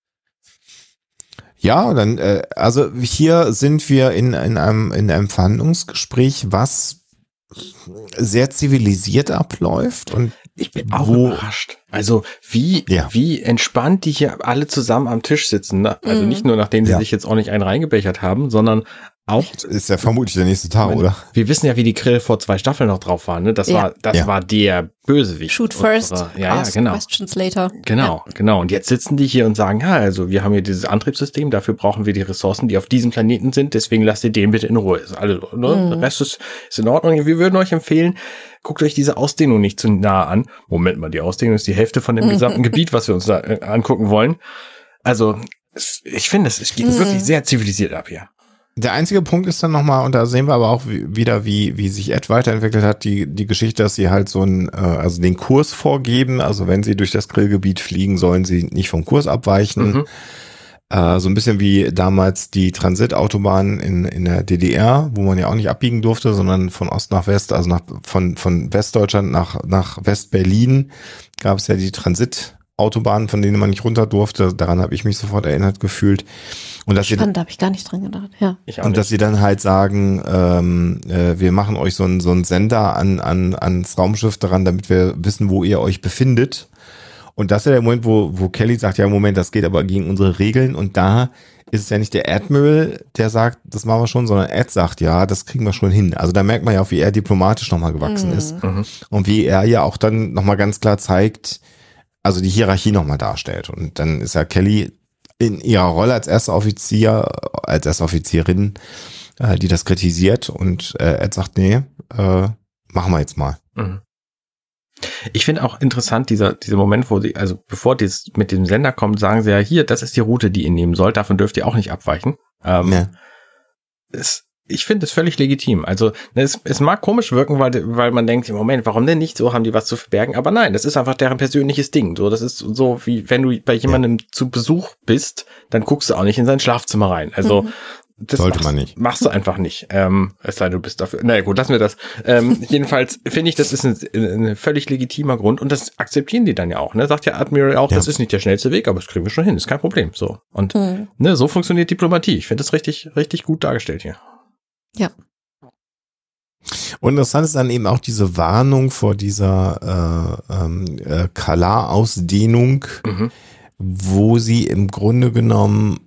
Ja, und dann, also hier sind wir in einem Verhandlungsgespräch, was sehr zivilisiert abläuft und ich bin auch überrascht. Also wie entspannt die hier alle zusammen am Tisch sitzen. Ne? Also nicht nur, nachdem sie sich jetzt auch nicht einen reingebechert haben, sondern auch. Ist ja vermutlich der nächste Tag, oder? Wir wissen ja, wie die Krill vor 2 Staffeln noch drauf waren. Ne? Das war der Bösewicht. Shoot first, ask genau. questions later. Genau. Und jetzt sitzen die hier und sagen, ja, also wir haben hier dieses Antriebssystem, dafür brauchen wir die Ressourcen, die auf diesem Planeten sind, deswegen lasst ihr den bitte in Ruhe. Also, ne? Der Rest ist in Ordnung. Wir würden euch empfehlen, guckt euch diese Ausdehnung nicht zu nah an. Moment mal, die Ausdehnung ist die Hälfte von dem gesamten Gebiet, was wir uns da angucken wollen. Also, ich finde, es geht wirklich sehr zivilisiert ab hier. Der einzige Punkt ist dann nochmal, und da sehen wir aber auch wieder, wie sich Ed weiterentwickelt hat, die Geschichte, dass sie halt so also den Kurs vorgeben. Also wenn sie durch das Grillgebiet fliegen, sollen sie nicht vom Kurs abweichen. So ein bisschen wie damals die Transitautobahn in der DDR, wo man ja auch nicht abbiegen durfte, sondern von Ost nach West, also von Westdeutschland nach West-Berlin gab es ja die Transitautobahnen, von denen man nicht runter durfte. Daran habe ich mich sofort erinnert gefühlt. Und dass Spannend, da habe ich gar nicht dran gedacht, ja. Und dass sie dann halt sagen, wir machen euch so einen Sender ans Raumschiff daran, damit wir wissen, wo ihr euch befindet. Und das ist ja der Moment, wo Kelly sagt, ja, Moment, das geht aber gegen unsere Regeln. Und da ist es ja nicht der Admiral, der sagt, das machen wir schon, sondern Ed sagt, ja, das kriegen wir schon hin. Also da merkt man ja auch, wie er diplomatisch nochmal gewachsen ist. Und wie er ja auch dann nochmal ganz klar zeigt, also die Hierarchie nochmal darstellt. Und dann ist ja Kelly in ihrer Rolle als erster Offizierin, die das kritisiert, und Ed sagt, nee, machen wir jetzt mal. Ich finde auch interessant, dieser Moment, wo sie, also bevor die mit dem Sender kommt, sagen sie ja, hier, das ist die Route, die ihr nehmen sollt, davon dürft ihr auch nicht abweichen. Ich finde es völlig legitim. Also es mag komisch wirken, weil man denkt, Moment, warum denn nicht? So haben die was zu verbergen. Aber nein, das ist einfach deren persönliches Ding. So, das ist so, wie wenn du bei jemandem zu Besuch bist, dann guckst du auch nicht in sein Schlafzimmer rein. Also das sollte man nicht. Machst du einfach nicht. Es sei denn, du bist dafür. Naja, gut, lassen wir das. Jedenfalls finde ich, das ist ein völlig legitimer Grund, und das akzeptieren die dann ja auch. Ne? Sagt ja Admiral auch, das ist nicht der schnellste Weg, aber das kriegen wir schon hin, ist kein Problem. So. Und so funktioniert Diplomatie. Ich finde das richtig, richtig gut dargestellt hier. Ja. Und interessant ist dann eben auch diese Warnung vor dieser Kalar-Ausdehnung, wo sie im Grunde genommen,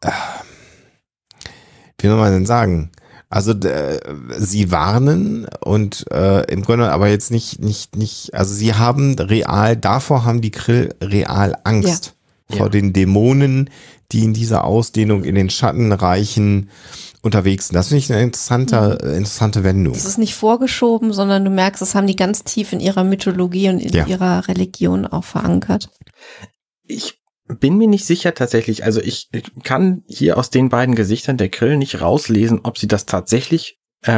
wie soll man denn sagen? Also sie warnen und im Grunde aber jetzt nicht, also sie haben davor haben die Krill real Angst vor den Dämonen, die in dieser Ausdehnung in den Schattenreichen unterwegs sind. Das finde ich eine interessante Wendung. Es ist nicht vorgeschoben, sondern du merkst, das haben die ganz tief in ihrer Mythologie und in ihrer Religion auch verankert. Ich bin mir nicht sicher tatsächlich, also ich kann hier aus den beiden Gesichtern der Krill nicht rauslesen, ob sie das tatsächlich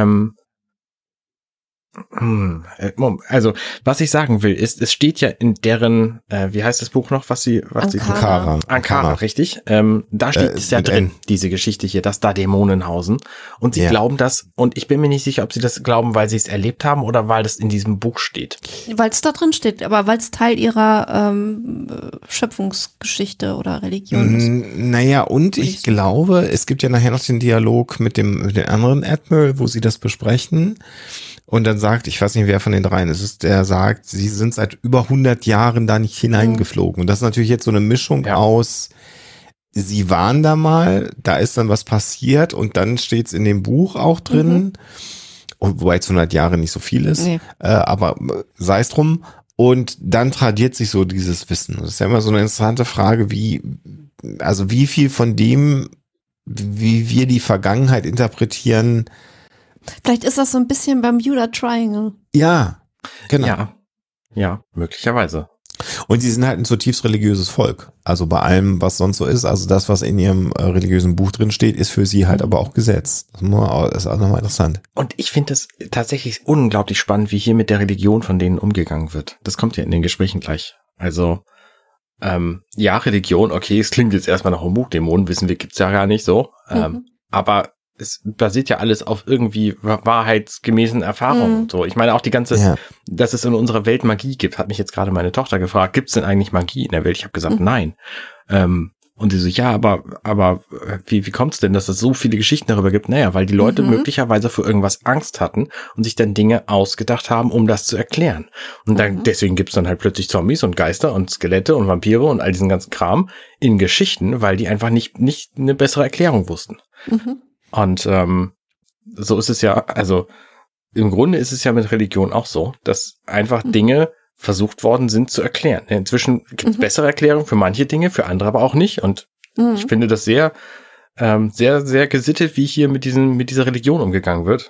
also, was ich sagen will, ist, es steht ja in deren, wie heißt das Buch noch, Ankara, richtig? Da steht es ja drin, diese Geschichte hier, dass da Dämonen hausen. Und sie glauben das, und ich bin mir nicht sicher, ob sie das glauben, weil sie es erlebt haben oder weil das in diesem Buch steht. Weil es da drin steht, aber weil es Teil ihrer Schöpfungsgeschichte oder Religion ist. Naja, und ich glaube, es gibt ja nachher noch den Dialog mit dem anderen Admiral, wo sie das besprechen. Und dann sagt, ich weiß nicht, wer von den dreien es ist, der sagt, sie sind seit über 100 Jahren da nicht hineingeflogen. Und das ist natürlich jetzt so eine Mischung aus, sie waren da mal, da ist dann was passiert, und dann steht's in dem Buch auch drin, wobei jetzt 100 Jahre nicht so viel ist, aber sei es drum. Und dann tradiert sich so dieses Wissen. Das ist ja immer so eine interessante Frage, wie viel von dem, wie wir die Vergangenheit interpretieren. Vielleicht ist das so ein bisschen beim Bermuda Triangle. Ja, genau. Ja, möglicherweise. Und sie sind halt ein zutiefst religiöses Volk. Also bei allem, was sonst so ist, also das, was in ihrem religiösen Buch drin steht, ist für sie halt aber auch Gesetz. Das ist auch nochmal interessant. Und ich finde es tatsächlich unglaublich spannend, wie hier mit der Religion von denen umgegangen wird. Das kommt ja in den Gesprächen gleich. Also, ja, Religion, okay, es klingt jetzt erstmal nach Humbug-Dämonen, wissen wir, gibt's ja gar nicht so. Aber es basiert ja alles auf irgendwie wahrheitsgemäßen Erfahrungen. So, ich meine auch die ganze, dass es in unserer Welt Magie gibt, hat mich jetzt gerade meine Tochter gefragt, gibt's denn eigentlich Magie in der Welt? Ich habe gesagt, nein. Und die so, ja, aber wie kommt's denn, dass es so viele Geschichten darüber gibt? Naja, weil die Leute möglicherweise für irgendwas Angst hatten und sich dann Dinge ausgedacht haben, um das zu erklären. Und dann deswegen gibt's dann halt plötzlich Zombies und Geister und Skelette und Vampire und all diesen ganzen Kram in Geschichten, weil die einfach nicht eine bessere Erklärung wussten. Und so ist es ja, also im Grunde ist es ja mit Religion auch so, dass einfach Dinge versucht worden sind zu erklären. Inzwischen gibt es bessere Erklärungen für manche Dinge, für andere aber auch nicht. Und ich finde das sehr, sehr, sehr gesittet, wie hier mit dieser Religion umgegangen wird.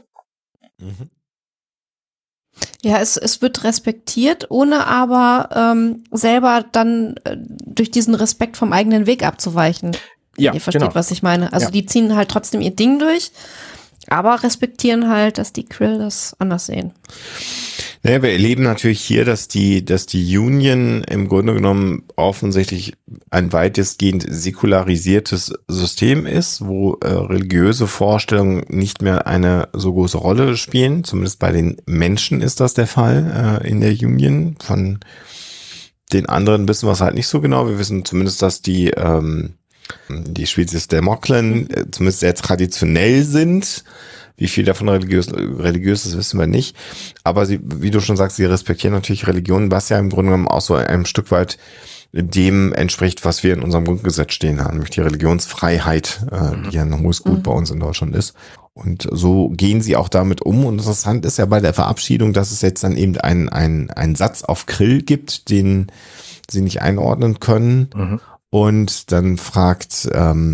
Ja, es wird respektiert, ohne aber selber dann durch diesen Respekt vom eigenen Weg abzuweichen. Ja, ihr versteht, genau. was ich meine. Also die ziehen halt trotzdem ihr Ding durch, aber respektieren halt, dass die Krill das anders sehen. Naja, wir erleben natürlich hier, dass die Union im Grunde genommen offensichtlich ein weitestgehend säkularisiertes System ist, wo religiöse Vorstellungen nicht mehr eine so große Rolle spielen. Zumindest bei den Menschen ist das der Fall in der Union. Von den anderen wissen wir es halt nicht so genau. Wir wissen zumindest, dass die Spezies der Moklen zumindest sehr traditionell sind. Wie viel davon religiös ist, wissen wir nicht. Aber sie, wie du schon sagst, sie respektieren natürlich Religionen, was ja im Grunde genommen auch so ein Stück weit dem entspricht, was wir in unserem Grundgesetz stehen haben, nämlich die Religionsfreiheit, die ja ein hohes Gut bei uns in Deutschland ist. Und so gehen sie auch damit um. Und interessant ist ja bei der Verabschiedung, dass es jetzt dann eben einen Satz auf Krill gibt, den sie nicht einordnen können. Und dann fragt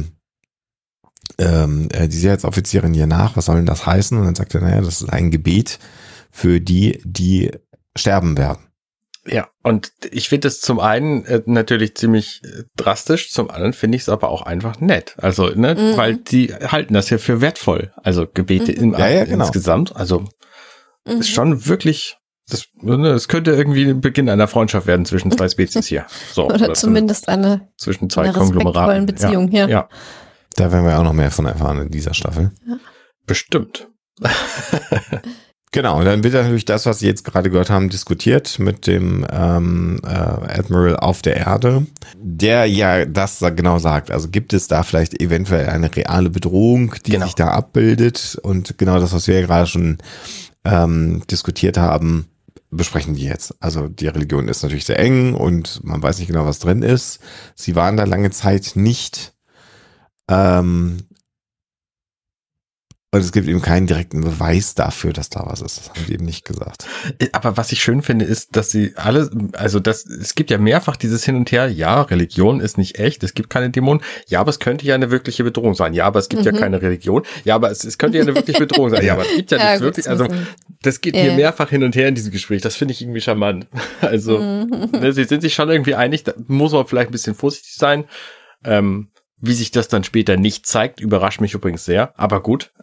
die Sicherheitsoffizierin hier nach, was soll denn das heißen? Und dann sagt er, naja, das ist ein Gebet für die sterben werden. Ja, und ich finde es zum einen natürlich ziemlich drastisch, zum anderen finde ich es aber auch einfach nett. Also, ne, weil die halten das ja für wertvoll. Also Gebete genau. Insgesamt. Also ist schon wirklich, das könnte irgendwie ein Beginn einer Freundschaft werden zwischen zwei Spezies hier. So, oder zumindest zwischen zwei Konglomeraten. Beziehung hier. Ja. Da werden wir auch noch mehr von erfahren in dieser Staffel. Ja. Bestimmt. Genau, und dann wird natürlich das, was Sie jetzt gerade gehört haben, diskutiert mit dem Admiral auf der Erde, der ja das genau sagt. Also gibt es da vielleicht eventuell eine reale Bedrohung, die sich da abbildet? Und genau das, was wir ja gerade schon diskutiert haben, besprechen die jetzt. Also die Religion ist natürlich sehr eng und man weiß nicht genau, was drin ist. Sie waren da lange Zeit nicht. Und es gibt eben keinen direkten Beweis dafür, dass da was ist. Das haben die eben nicht gesagt. Aber was ich schön finde, ist, dass sie alle, es gibt ja mehrfach dieses Hin und Her, ja, Religion ist nicht echt, es gibt keine Dämonen, ja, aber es könnte ja eine wirkliche Bedrohung sein, ja, aber es gibt ja keine Religion, ja, aber es könnte ja eine wirkliche Bedrohung sein, ja, aber es gibt ja nichts wirklich, also das geht hier mehrfach hin und her in diesem Gespräch, das finde ich irgendwie charmant. Also, ne, sie sind sich schon irgendwie einig, da muss man vielleicht ein bisschen vorsichtig sein, wie sich das dann später nicht zeigt, überrascht mich übrigens sehr. Aber gut.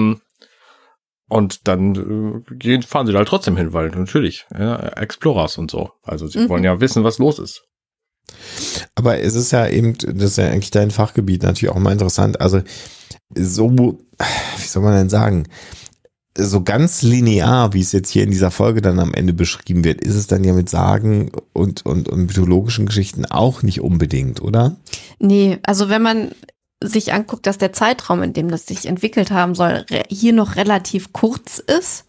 Und dann fahren sie da halt trotzdem hin, weil natürlich, Explorers und so. Also sie wollen ja wissen, was los ist. Aber es ist ja eben, das ist ja eigentlich dein Fachgebiet natürlich auch mal interessant. Also so, wie soll man denn sagen, so ganz linear, wie es jetzt hier in dieser Folge dann am Ende beschrieben wird, ist es dann ja mit Sagen und mythologischen Geschichten auch nicht unbedingt, oder? Nee, also wenn man sich anguckt, dass der Zeitraum, in dem das sich entwickelt haben soll, hier noch relativ kurz ist,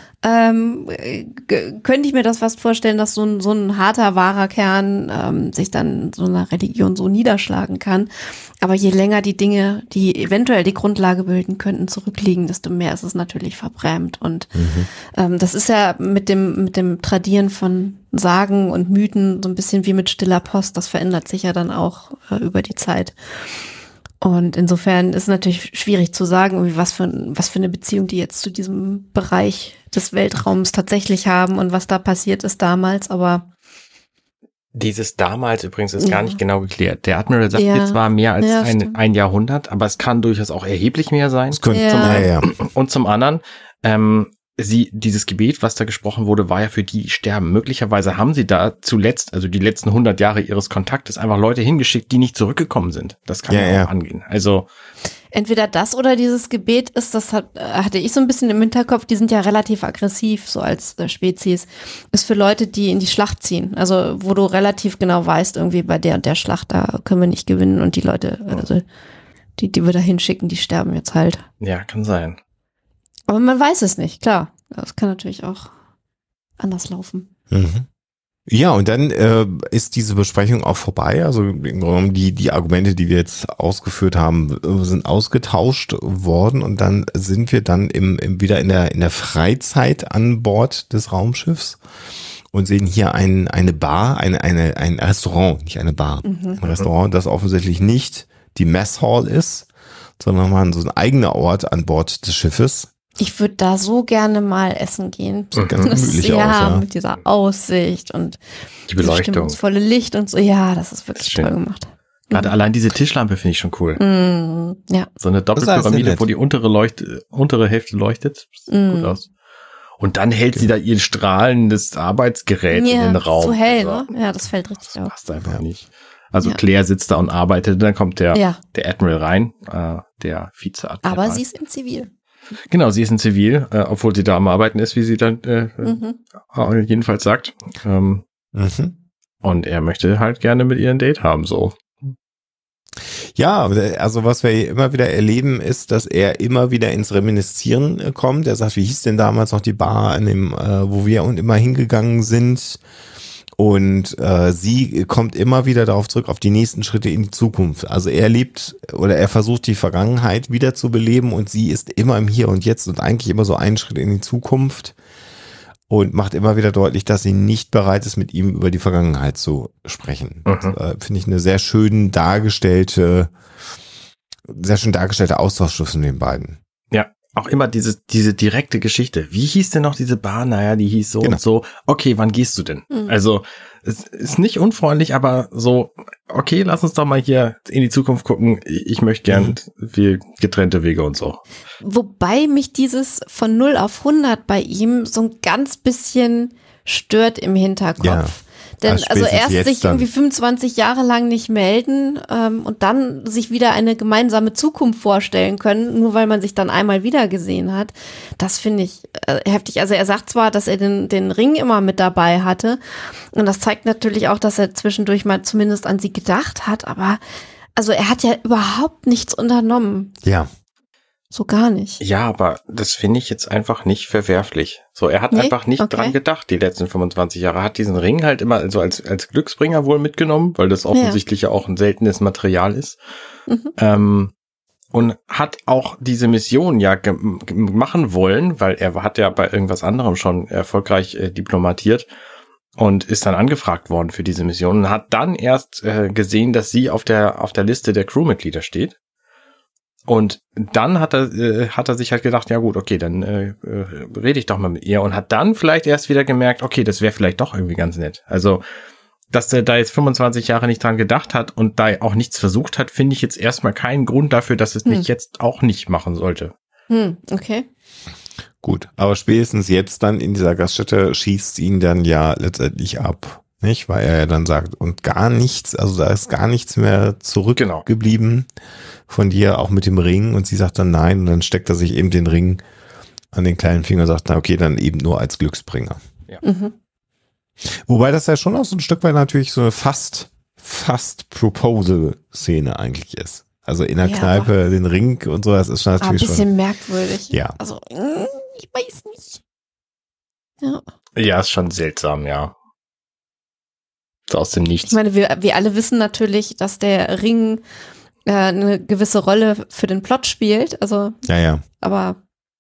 könnte ich mir das fast vorstellen, dass so ein harter, wahrer Kern sich dann so einer Religion so niederschlagen kann. Aber je länger die Dinge, die eventuell die Grundlage bilden könnten, zurückliegen, desto mehr ist es natürlich verbrämt. Und das ist ja mit dem Tradieren von Sagen und Mythen so ein bisschen wie mit stiller Post. Das verändert sich ja dann auch über die Zeit. Und insofern ist es natürlich schwierig zu sagen, was für eine Beziehung die jetzt zu diesem Bereich des Weltraums tatsächlich haben und was da passiert ist damals. Aber Dieses damals übrigens ist gar nicht genau geklärt. Der Admiral sagt jetzt zwar mehr als ein Jahrhundert, aber es kann durchaus auch erheblich mehr sein. Es könnte zum einen. Und zum anderen, dieses Gebet, was da gesprochen wurde, war ja für die sterben. Möglicherweise haben sie da zuletzt, also die letzten 100 Jahre ihres Kontaktes, einfach Leute hingeschickt, die nicht zurückgekommen sind. Das kann ja auch angehen. Also entweder das oder dieses Gebet ist, hatte ich so ein bisschen im Hinterkopf, die sind ja relativ aggressiv, so als Spezies, ist für Leute, die in die Schlacht ziehen. Also wo du relativ genau weißt, irgendwie bei der und der Schlacht, da können wir nicht gewinnen und die Leute, also die wir da hinschicken, die sterben jetzt halt. Ja, kann sein. Aber man weiß es nicht, klar. Das kann natürlich auch anders laufen. Mhm. Ja, und dann ist diese Besprechung auch vorbei. Also die Argumente, die wir jetzt ausgeführt haben, sind ausgetauscht worden und dann sind wir dann wieder in der Freizeit an Bord des Raumschiffs und sehen hier eine Bar, ein Restaurant, nicht eine Bar. Ein Restaurant, das offensichtlich nicht die Mess Hall ist, sondern mal so ein eigener Ort an Bord des Schiffes. Ich würde da so gerne mal essen gehen. Sieht ganz gemütlich aus, ja. Mit dieser Aussicht und die Beleuchtung. Stimmungsvolle Licht und so. Ja, das ist wirklich toll gemacht. Gerade allein diese Tischlampe finde ich schon cool. Ja. So eine Doppelpyramide, wo die untere Hälfte leuchtet. Sieht gut aus. Und dann hält sie da ihr strahlendes Arbeitsgerät in den Raum. So hell, ne? Ja, das fällt richtig auf. Das passt einfach nicht. Also Claire sitzt da und arbeitet, dann kommt der Admiral rein, der Vize-Admiral. Aber sie ist in Zivil. Genau, sie ist in Zivil, obwohl sie da am Arbeiten ist, wie sie dann jedenfalls sagt. Und er möchte halt gerne mit ihr ein Date haben, so. Ja, also was wir immer wieder erleben, ist, dass er immer wieder ins Reminiszieren kommt. Er sagt, wie hieß denn damals noch die Bar, an dem, wo wir immer hingegangen sind? Und sie kommt immer wieder darauf zurück, auf die nächsten Schritte in die Zukunft. Also er lebt oder er versucht die Vergangenheit wieder zu beleben und sie ist immer im Hier und Jetzt und eigentlich immer so einen Schritt in die Zukunft und macht immer wieder deutlich, dass sie nicht bereit ist, mit ihm über die Vergangenheit zu sprechen. Finde ich eine sehr schön dargestellte Austausch zwischen den beiden. Ja. Auch immer diese direkte Geschichte. Wie hieß denn noch diese Bar? Naja, die hieß so und so. Okay, wann gehst du denn? Also, es ist nicht unfreundlich, aber so, okay, lass uns doch mal hier in die Zukunft gucken. Ich möchte gern viel getrennte Wege und so. Wobei mich dieses von 0 auf 100 bei ihm so ein ganz bisschen stört im Hinterkopf. Ja. Denn also erst sich irgendwie 25 Jahre lang nicht melden und dann sich wieder eine gemeinsame Zukunft vorstellen können, nur weil man sich dann einmal wieder gesehen hat, das finde ich heftig. Also er sagt zwar, dass er den Ring immer mit dabei hatte und das zeigt natürlich auch, dass er zwischendurch mal zumindest an sie gedacht hat, aber also er hat ja überhaupt nichts unternommen. Ja. So gar nicht. Ja, aber das finde ich jetzt einfach nicht verwerflich. So, er hat einfach nicht dran gedacht, die letzten 25 Jahre. Er hat diesen Ring halt immer so als Glücksbringer wohl mitgenommen, weil das offensichtlich ja auch ein seltenes Material ist. Und hat auch diese Mission ja machen wollen, weil er hat ja bei irgendwas anderem schon erfolgreich diplomatiert und ist dann angefragt worden für diese Mission und hat dann erst gesehen, dass sie auf der Liste der Crewmitglieder steht. Und dann hat er sich halt gedacht, ja gut, okay, dann rede ich doch mal mit ihr und hat dann vielleicht erst wieder gemerkt, okay, das wäre vielleicht doch irgendwie ganz nett. Also, dass er da jetzt 25 Jahre nicht dran gedacht hat und da auch nichts versucht hat, finde ich jetzt erstmal keinen Grund dafür, dass es nicht jetzt auch nicht machen sollte. Okay. Gut, aber spätestens jetzt dann in dieser Gaststätte schießt ihn dann ja letztendlich ab, nicht? Weil er ja dann sagt, und gar nichts, also da ist gar nichts mehr zurückgeblieben von dir, auch mit dem Ring. Und sie sagt dann nein und dann steckt er sich eben den Ring an den kleinen Finger und sagt, na okay, dann eben nur als Glücksbringer. Ja. Wobei das ja schon auch so ein Stück weit natürlich so eine fast Proposal-Szene eigentlich ist. Also in der Kneipe den Ring und so, das ist schon natürlich ein bisschen merkwürdig. Ja. Also, ich weiß nicht. Ja, ist schon seltsam, ja. So aus dem Nichts. Ich meine, wir alle wissen natürlich, dass der Ring eine gewisse Rolle für den Plot spielt. Also, ja. Aber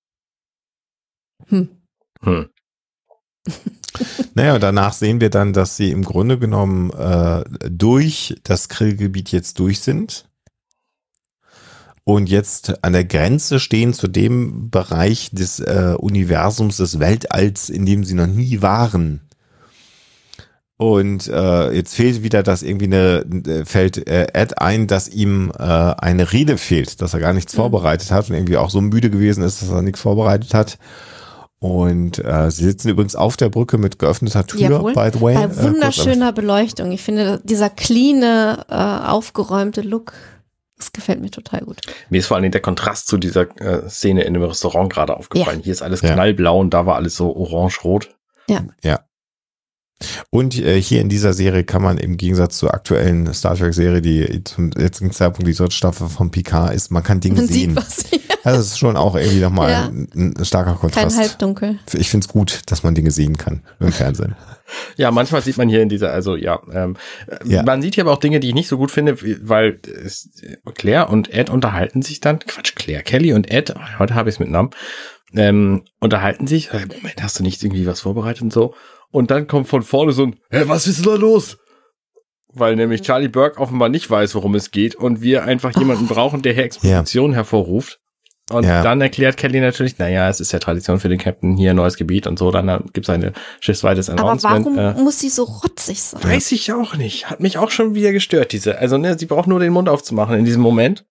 Naja, danach sehen wir dann, dass sie im Grunde genommen durch das Krillgebiet jetzt durch sind und jetzt an der Grenze stehen zu dem Bereich des Universums, des Weltalls, in dem sie noch nie waren. Und jetzt fehlt wieder, dass irgendwie fällt Ed ein, dass ihm eine Rede fehlt, dass er gar nichts vorbereitet hat und irgendwie auch so müde gewesen ist, dass er nichts vorbereitet hat. Und sie sitzen übrigens auf der Brücke mit geöffneter Tür, Jawohl. by the way. Bei wunderschöner Beleuchtung. Ich finde, dieser cleane, aufgeräumte Look, das gefällt mir total gut. Mir ist vor allen Dingen der Kontrast zu dieser Szene in dem Restaurant gerade aufgefallen. Ja. Hier ist alles knallblau und da war alles so orange-rot. Ja. Und hier in dieser Serie kann man im Gegensatz zur aktuellen Star Trek-Serie, die zum jetzigen Zeitpunkt die dritte Staffel von Picard ist, man kann Dinge Man sehen. sieht was hier. Also das ist schon auch irgendwie nochmal ein starker Kontrast. Kein Halbdunkel. Ich finde es gut, dass man Dinge sehen kann im Fernsehen. Ja, manchmal sieht man hier in dieser, man sieht hier aber auch Dinge, die ich nicht so gut finde, weil Claire und Ed unterhalten sich dann, Kelly und Ed, heute habe ich es mit Namen, unterhalten sich, Moment, hast du nicht irgendwie was vorbereitet und so? Und dann kommt von vorne so ein, was ist denn da los? Weil nämlich Charlie Burke offenbar nicht weiß, worum es geht und wir einfach jemanden brauchen, der hier Exposition hervorruft. Und dann erklärt Kelly natürlich, es ist ja Tradition für den Captain, hier ein neues Gebiet und so, dann gibt es eine schiffsweites Announcement. Aber warum muss sie so rotzig sein? Weiß ich auch nicht. Hat mich auch schon wieder gestört, sie braucht nur den Mund aufzumachen in diesem Moment.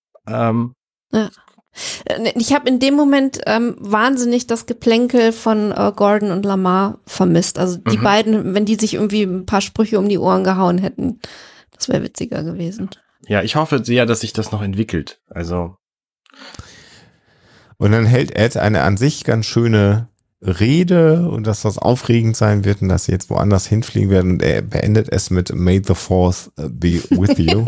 Ich habe in dem Moment wahnsinnig das Geplänkel von Gordon und Lamar vermisst. Also die beiden, wenn die sich irgendwie ein paar Sprüche um die Ohren gehauen hätten, das wäre witziger gewesen. Ja, ich hoffe sehr, dass sich das noch entwickelt. Also. Und dann hält Ed eine an sich ganz schöne Rede und dass das aufregend sein wird und dass sie jetzt woanders hinfliegen werden. Und er beendet es mit May the Fourth be with you.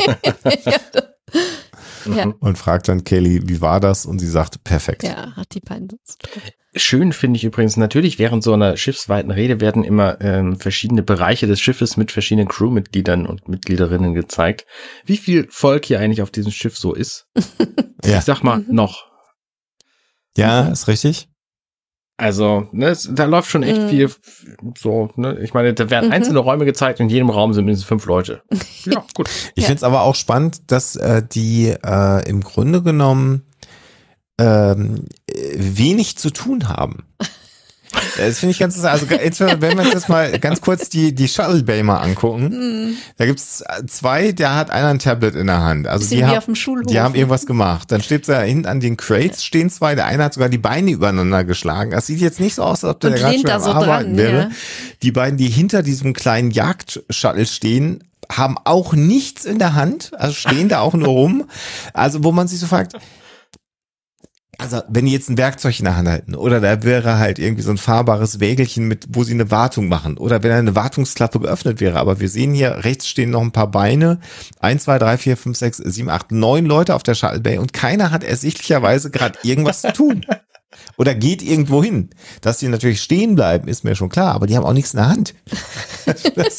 Und fragt dann Kelly, wie war das? Und sie sagt, perfekt. Ja, hat die beiden. Schön finde ich übrigens, natürlich während so einer schiffsweiten Rede werden immer verschiedene Bereiche des Schiffes mit verschiedenen Crewmitgliedern und Mitgliederinnen gezeigt. Wie viel Volk hier eigentlich auf diesem Schiff so ist? Ich sag mal, noch. Ja, ist richtig. Also, da läuft schon echt viel so, ich meine, da werden einzelne Räume gezeigt und in jedem Raum sind mindestens 5 Leute. Ja, gut. Ich finde es aber auch spannend, dass die im Grunde genommen wenig zu tun haben. Das finde ich ganz interessant. Also jetzt, wenn wir uns jetzt mal ganz kurz die Shuttle Bay mal angucken, da gibt's 2, da hat einer ein Tablet in der Hand. Also die haben irgendwas gemacht. Dann steht da hinten an den Crates stehen 2, der eine hat sogar die Beine übereinander geschlagen. Das sieht jetzt nicht so aus, als ob der gerade schon am Arbeiten wäre. Ja. Die beiden, die hinter diesem kleinen Jagdshuttle stehen, haben auch nichts in der Hand, also stehen da auch nur rum. Also wo man sich so fragt, also wenn die jetzt ein Werkzeug in der Hand halten oder da wäre halt irgendwie so ein fahrbares Wägelchen mit, wo sie eine Wartung machen oder wenn eine Wartungsklappe geöffnet wäre, aber wir sehen hier, rechts stehen noch ein paar Beine, 1, 2, 3, 4, 5, 6, 7, 8, 9 Leute auf der Shuttle Bay und keiner hat ersichtlicherweise gerade irgendwas zu tun oder geht irgendwo hin. Dass die natürlich stehen bleiben, ist mir schon klar, aber die haben auch nichts in der Hand. Das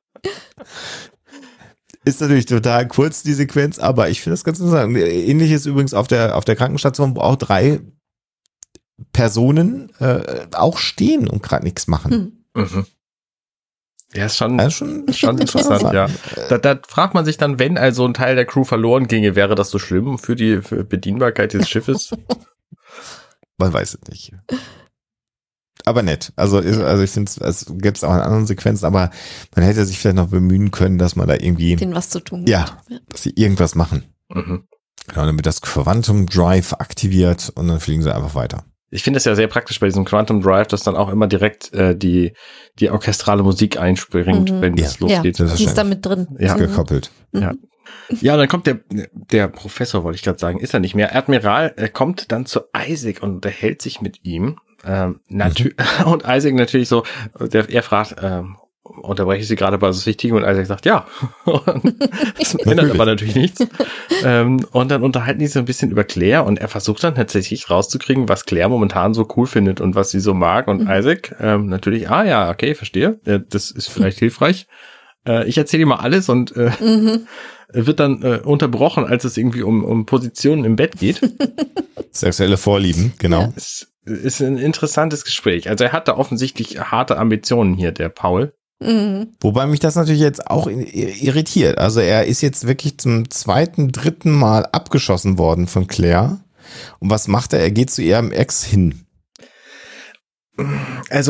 ist natürlich total kurz, die Sequenz, aber ich finde das ganz interessant. Ähnliches übrigens auf der Krankenstation, wo auch 3 Personen auch stehen und gerade nichts machen. Ja, ist schon interessant, ja. Da fragt man sich dann, wenn also ein Teil der Crew verloren ginge, wäre das so schlimm für die Bedienbarkeit des Schiffes? Man weiß es nicht. Aber nett. Also ich finde es gibt es auch in anderen Sequenzen, aber man hätte sich vielleicht noch bemühen können, dass man da irgendwie denen was zu tun ja, dass sie irgendwas machen. Genau, damit das Quantum Drive aktiviert und dann fliegen sie einfach weiter. Ich finde es ja sehr praktisch bei diesem Quantum Drive, dass dann auch immer direkt die orchestrale Musik einspringt, wenn es losgeht. Ja, die ist da mit drin. Ja, gekoppelt. Ja, dann kommt der Professor, wollte ich gerade sagen, ist er nicht mehr. Admiral kommt dann zu Isaac und unterhält sich mit ihm. Und Isaac natürlich so, er fragt, unterbreche ich Sie gerade bei was Wichtigem? Und Isaac sagt, ja. Das ändert aber natürlich nichts. Und dann unterhalten die so ein bisschen über Claire und er versucht dann tatsächlich rauszukriegen, was Claire momentan so cool findet und was sie so mag. Und Isaac natürlich, ja, okay, verstehe. Das ist vielleicht hilfreich. Ich erzähle ihm mal alles und wird dann unterbrochen, als es irgendwie um Positionen im Bett geht. Sexuelle Vorlieben, genau. Ja. Es ist ein interessantes Gespräch. Also er hat da offensichtlich harte Ambitionen hier, der Paul. Wobei mich das natürlich jetzt auch irritiert. Also er ist jetzt wirklich zum 2., 3. Mal abgeschossen worden von Claire. Und was macht er? Er geht zu ihrem Ex hin. Also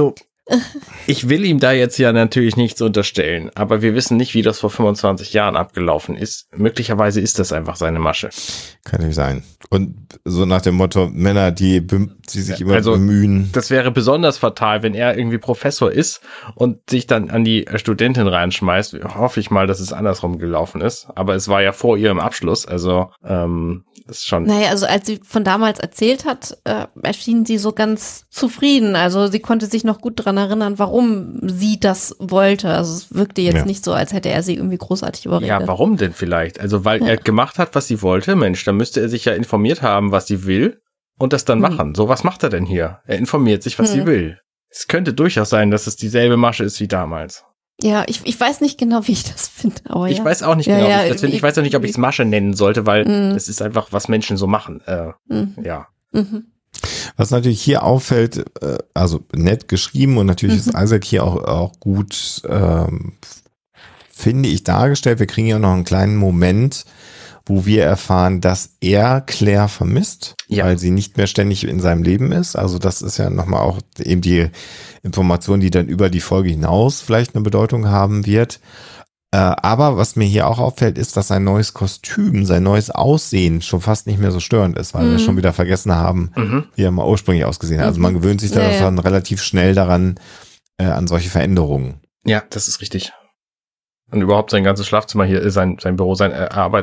Ich will ihm da jetzt ja natürlich nichts unterstellen, aber wir wissen nicht, wie das vor 25 Jahren abgelaufen ist. Möglicherweise ist das einfach seine Masche. Kann nicht sein. Und so nach dem Motto, Männer, die sich immer bemühen. Das wäre besonders fatal, wenn er irgendwie Professor ist und sich dann an die Studentin reinschmeißt. Hoffe ich mal, dass es andersrum gelaufen ist. Aber es war ja vor ihrem Abschluss, also das ist schon... Naja, also als sie von damals erzählt hat, erschien sie so ganz zufrieden. Also sie konnte sich noch gut dran erinnern, warum sie das wollte. Also es wirkte jetzt nicht so, als hätte er sie irgendwie großartig überredet. Ja, warum denn vielleicht? Also weil er gemacht hat, was sie wollte. Mensch, dann müsste er sich ja informiert haben, was sie will und das dann machen. So, was macht er denn hier? Er informiert sich, was sie will. Es könnte durchaus sein, dass es dieselbe Masche ist wie damals. Ja, ich weiß nicht genau, wie ich das finde. Aber ich weiß auch nicht genau, wie ich das finde. Ich weiß auch nicht, ob ich es Masche nennen sollte, weil es ist einfach, was Menschen so machen. Ja. Was natürlich hier auffällt, also nett geschrieben und natürlich ist Isaac hier auch gut, finde ich, dargestellt. Wir kriegen ja noch einen kleinen Moment, wo wir erfahren, dass er Claire vermisst, weil sie nicht mehr ständig in seinem Leben ist. Also das ist ja nochmal auch eben die Information, die dann über die Folge hinaus vielleicht eine Bedeutung haben wird. Aber was mir hier auch auffällt, ist, dass sein neues Kostüm, sein neues Aussehen schon fast nicht mehr so störend ist, weil wir schon wieder vergessen haben, wie er mal ursprünglich ausgesehen hat. Also man gewöhnt sich dann relativ schnell daran, an solche Veränderungen. Ja, das ist richtig. Und überhaupt sein ganzes Schlafzimmer hier, sein Büro, sein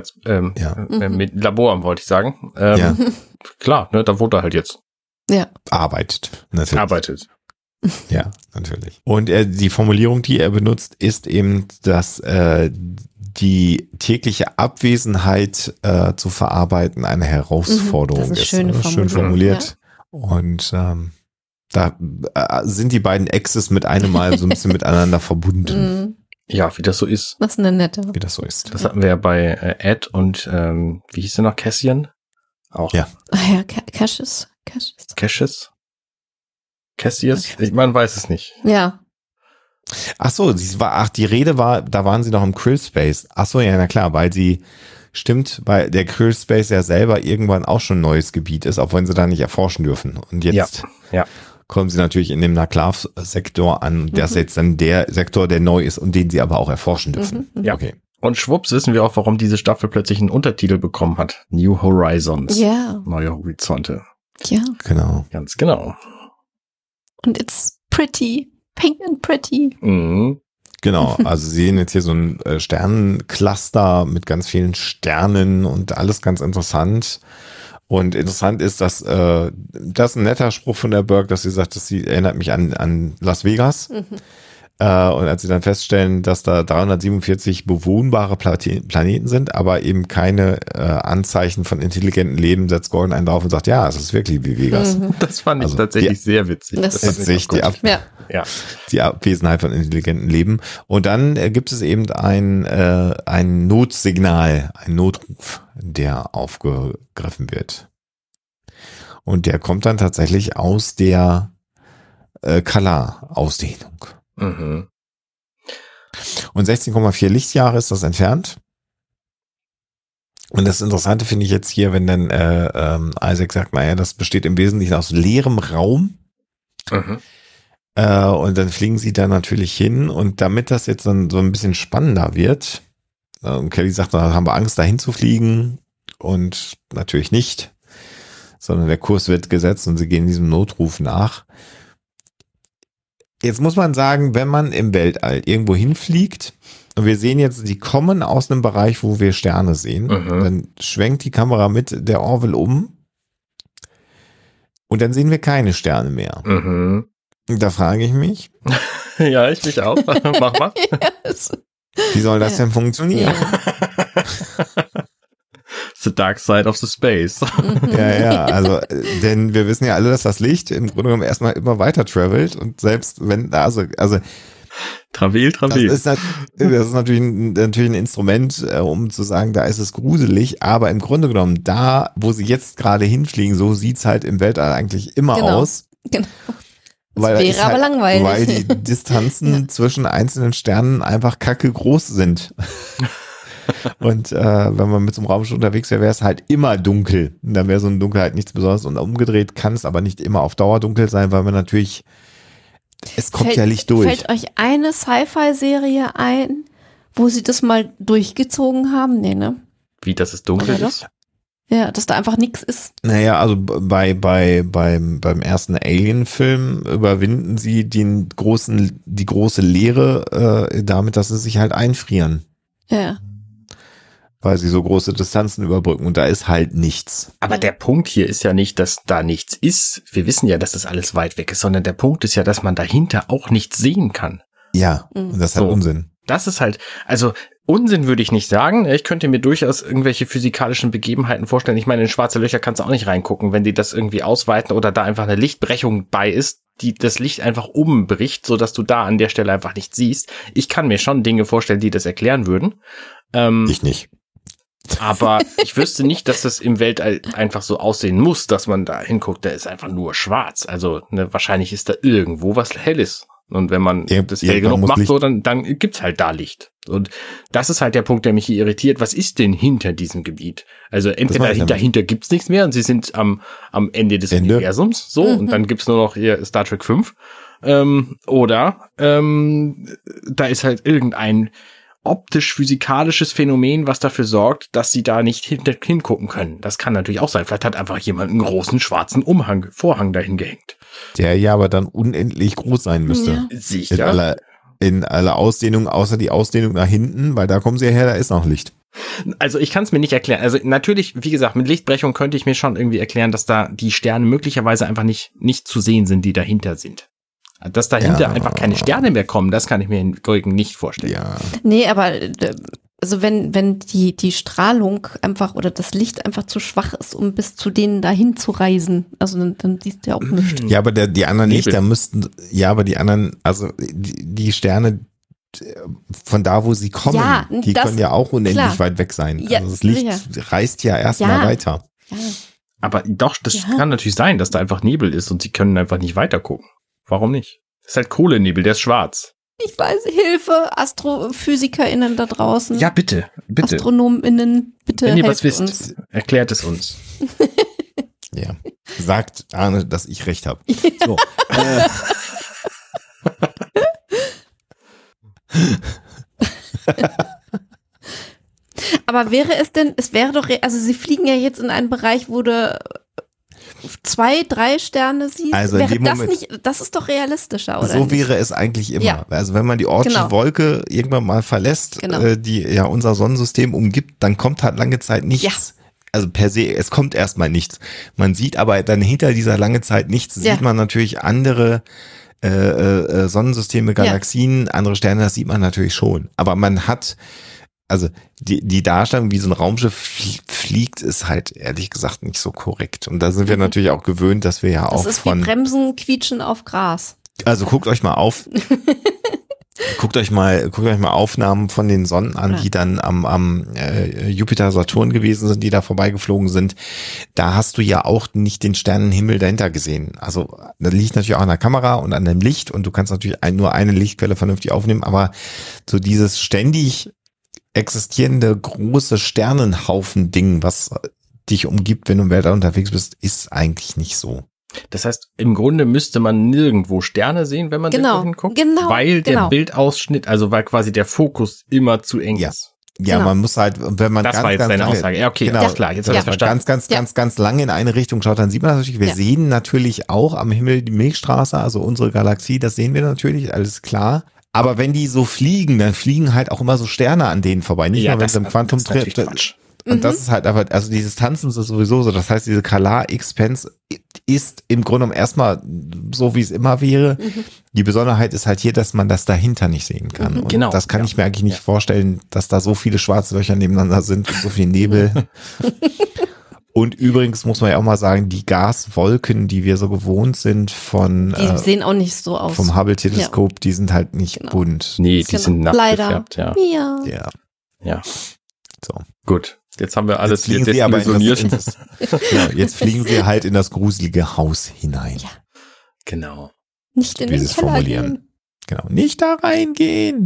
mit Labor, wollte ich sagen. Klar, ne, da wohnt er halt jetzt. Ja. Arbeitet, natürlich. Arbeitet. Ja, natürlich. Und die Formulierung, die er benutzt, ist eben, dass die tägliche Abwesenheit zu verarbeiten eine Herausforderung ist. Schön formuliert. Ja. Und da sind die beiden Exes mit einem Mal so ein bisschen miteinander verbunden. Ja, wie das so ist. Das ist eine nette. Wie das so ist. Das hatten wir ja bei Ed und wie hieß der noch? Cassian? Auch. Ja. Ach ja, Cassius. Cassius? Okay. Man weiß es nicht. Ja. Ach so, die Rede war, da waren sie noch im Krill Space. Ach so, ja, na klar, weil weil der Krill Space ja selber irgendwann auch schon ein neues Gebiet ist, auch wenn sie da nicht erforschen dürfen. Und jetzt kommen sie natürlich in dem Naklav-Sektor an. Das ist jetzt dann der Sektor, der neu ist und den sie aber auch erforschen dürfen. Ja. Okay. Und schwupps wissen wir auch, warum diese Staffel plötzlich einen Untertitel bekommen hat. New Horizons. Ja. Neue Horizonte. Ja. Genau. Ganz genau. Und it's pretty. Pink and pretty. Genau, also Sie sehen jetzt hier so ein Sternencluster mit ganz vielen Sternen und alles ganz interessant. Und interessant ist, dass das ist ein netter Spruch von der Burke, dass sie sagt, dass sie erinnert mich an Las Vegas. Und als sie dann feststellen, dass da 347 bewohnbare Planeten sind, aber eben keine Anzeichen von intelligentem Leben, setzt Gordon einen drauf und sagt, ja, es ist wirklich wie Vegas. Das fand ich tatsächlich sehr witzig. Das ist die Abwesenheit von intelligentem Leben. Und dann gibt es eben ein Notsignal, ein Notruf, der aufgegriffen wird. Und der kommt dann tatsächlich aus der Kalar-Ausdehnung. Und 16,4 Lichtjahre ist das entfernt. Und das Interessante finde ich jetzt hier, wenn dann Isaac sagt, naja, das besteht im Wesentlichen aus leerem Raum. Und dann fliegen sie da natürlich hin. Und damit das jetzt dann so ein bisschen spannender wird, Kelly sagt, da haben wir Angst, dahin zu fliegen. Und natürlich nicht, sondern der Kurs wird gesetzt und sie gehen diesem Notruf nach. Jetzt muss man sagen, wenn man im Weltall irgendwo hinfliegt und wir sehen jetzt, die kommen aus einem Bereich, wo wir Sterne sehen, dann schwenkt die Kamera mit der Orville um und dann sehen wir keine Sterne mehr. Da frage ich mich. Ja, ich mich auch. Mach mal. Yes. Wie soll das denn funktionieren? The dark side of the space. Ja, also, denn wir wissen ja alle, dass das Licht im Grunde genommen erstmal immer weiter travelt und selbst wenn, also Travel. Das ist natürlich ein Instrument, um zu sagen, da ist es gruselig, aber im Grunde genommen, da, wo sie jetzt gerade hinfliegen, so sieht's halt im Weltall eigentlich immer aus. Genau. Das wäre aber langweilig. Weil die Distanzen zwischen einzelnen Sternen einfach kacke groß sind. Und wenn man mit so einem Raumschiff unterwegs wäre, wäre es halt immer dunkel. Und dann wäre so eine Dunkelheit nichts Besonderes. Und umgedreht kann es aber nicht immer auf Dauer dunkel sein, weil man natürlich Es kommt ja Licht durch. Fällt euch eine Sci-Fi-Serie ein, wo sie das mal durchgezogen haben? Nee, ne? Wie, dass es dunkel Oder ist? Ja, dass da einfach nichts ist. Naja, also beim ersten Alien-Film überwinden sie die große Leere damit, dass sie sich halt einfrieren, Ja. weil sie so große Distanzen überbrücken und da ist halt nichts. Aber der Punkt hier ist ja nicht, dass da nichts ist. Wir wissen ja, dass das alles weit weg ist, sondern der Punkt ist ja, dass man dahinter auch nichts sehen kann. Ja, und das ist halt So. Unsinn. Das ist halt, also Unsinn würde ich nicht sagen. Ich könnte mir durchaus irgendwelche physikalischen Begebenheiten vorstellen. Ich meine, in schwarze Löcher kannst du auch nicht reingucken, wenn die das irgendwie ausweiten oder da einfach eine Lichtbrechung bei ist, die das Licht einfach umbricht, sodass du da an der Stelle einfach nichts siehst. Ich kann mir schon Dinge vorstellen, die das erklären würden. Ich nicht. Aber ich wüsste nicht, dass das im Weltall einfach so aussehen muss, dass man da hinguckt, der ist einfach nur schwarz. Also wahrscheinlich ist da irgendwo was Helles. Und wenn man das hell genug macht, so, dann gibt's halt da Licht. Und das ist halt der Punkt, der mich hier irritiert. Was ist denn hinter diesem Gebiet? Also entweder dahinter gibt's nichts mehr und sie sind am Ende des Universums, so, und dann gibt's nur noch hier Star Trek 5. Oder da ist halt irgendein optisch-physikalisches Phänomen, was dafür sorgt, dass sie da nicht hingucken können. Das kann natürlich auch sein. Vielleicht hat einfach jemand einen großen schwarzen Vorhang dahin gehängt. Der ja aber dann unendlich groß sein müsste. Ja. Sicher. In aller Ausdehnung, außer die Ausdehnung nach hinten, weil da kommen sie ja her, da ist noch Licht. Also ich kann es mir nicht erklären. Also natürlich, wie gesagt, mit Lichtbrechung könnte ich mir schon irgendwie erklären, dass da die Sterne möglicherweise einfach nicht zu sehen sind, die dahinter sind. Dass dahinter einfach keine Sterne mehr kommen, das kann ich mir hingegen nicht vorstellen. Ja. Nee, aber also wenn die Strahlung einfach oder das Licht einfach zu schwach ist, um bis zu denen dahin zu reisen, also dann siehst du ja auch nichts. Ja, aber die anderen Nebel. Lichter müssten, ja, aber die anderen, also die Sterne von da, wo sie kommen, Ja, die das- können ja auch unendlich klar. weit weg sein. Ja, also das Licht sicher. reist ja erstmal Ja. weiter. Ja. Aber doch, das Ja. kann natürlich sein, dass da einfach Nebel ist und sie können einfach nicht weiter gucken. Warum nicht? Das ist halt Kohlenebel, der ist schwarz. Ich weiß, Hilfe, AstrophysikerInnen da draußen. Ja, bitte. AstronomInnen, bitte Wenn ihr helft was wisst, uns. erklärt es uns. Ja. Sagt Arne, dass ich recht habe. So. Aber wäre es denn, es wäre doch, also sie fliegen ja jetzt in einen Bereich, wo du 2, 3 Sterne siehst. Also in wäre dem das Moment- nicht, das ist doch realistischer, oder? So nicht? wäre es eigentlich immer. Ja. Also wenn man die Oort'sche Genau. Wolke irgendwann mal verlässt, Genau. die ja unser Sonnensystem umgibt, dann kommt halt lange Zeit nichts. Ja. Also per se, es kommt erstmal nichts. Man sieht aber dann hinter dieser lange Zeit nichts, Ja. sieht man natürlich andere Sonnensysteme, Galaxien, andere Sterne, das sieht man natürlich schon. Aber man hat, also die Darstellung, wie so ein Raumschiff fliegt, ist halt ehrlich gesagt nicht so korrekt. Und da sind wir natürlich auch gewöhnt, dass wir ja Das auch ist wie von, Bremsen quietschen auf Gras. also guckt euch mal auf, guckt euch mal Aufnahmen von den Sonnen an, die dann am Jupiter, Saturn gewesen sind, die da vorbeigeflogen sind. Da hast du ja auch nicht den Sternenhimmel dahinter gesehen. Also das liegt natürlich auch an der Kamera und an dem Licht und du kannst natürlich nur eine Lichtquelle vernünftig aufnehmen, aber so dieses ständig existierende große Sternenhaufen-Ding, was dich umgibt, wenn du im Weltall unterwegs bist, ist eigentlich nicht so. Das heißt, im Grunde müsste man nirgendwo Sterne sehen, wenn man Genau, da hinguckt. genau, Weil der genau. Bildausschnitt, also weil quasi der Fokus immer zu eng Ja. ist. Ja, Genau. man muss halt, wenn man Das ganz, war jetzt ganz deine lange, Aussage. Ja, okay, genau, alles klar, jetzt habe ich verstanden. ganz lange in eine Richtung schaut, dann sieht man das natürlich, wir Ja. sehen natürlich auch am Himmel die Milchstraße, also unsere Galaxie, das sehen wir natürlich, alles klar. Aber wenn die so fliegen, dann fliegen halt auch immer so Sterne an denen vorbei. Nicht nur, wenn es im Quantum ist natürlich trifft. Quatsch. Und das ist halt aber, also die Distanzen ist sowieso so. Das heißt, diese Kalar-Expense ist im Grunde genommen erstmal so, wie es immer wäre. Die Besonderheit ist halt hier, dass man das dahinter nicht sehen kann. Und Genau, das kann ja. ich mir eigentlich nicht vorstellen, dass da so viele schwarze Löcher nebeneinander sind und so viel Nebel. Und übrigens muss man ja auch mal sagen, die Gaswolken, die wir so gewohnt sind von Die sehen auch nicht so aus. vom Hubble-Teleskop, die sind halt nicht Genau. bunt. Nee, die Genau. sind nass Leider. gefärbt, ja. Ja. Ja, Ja, so. gut. Jetzt haben wir alles Jetzt hier fliegen sie aber desillusioniert. ja, jetzt fliegen sie halt in das gruselige Haus hinein. Ja. Genau. Nicht in Wie den sie es Keller formulieren. gehen. Genau. Nicht da reingehen.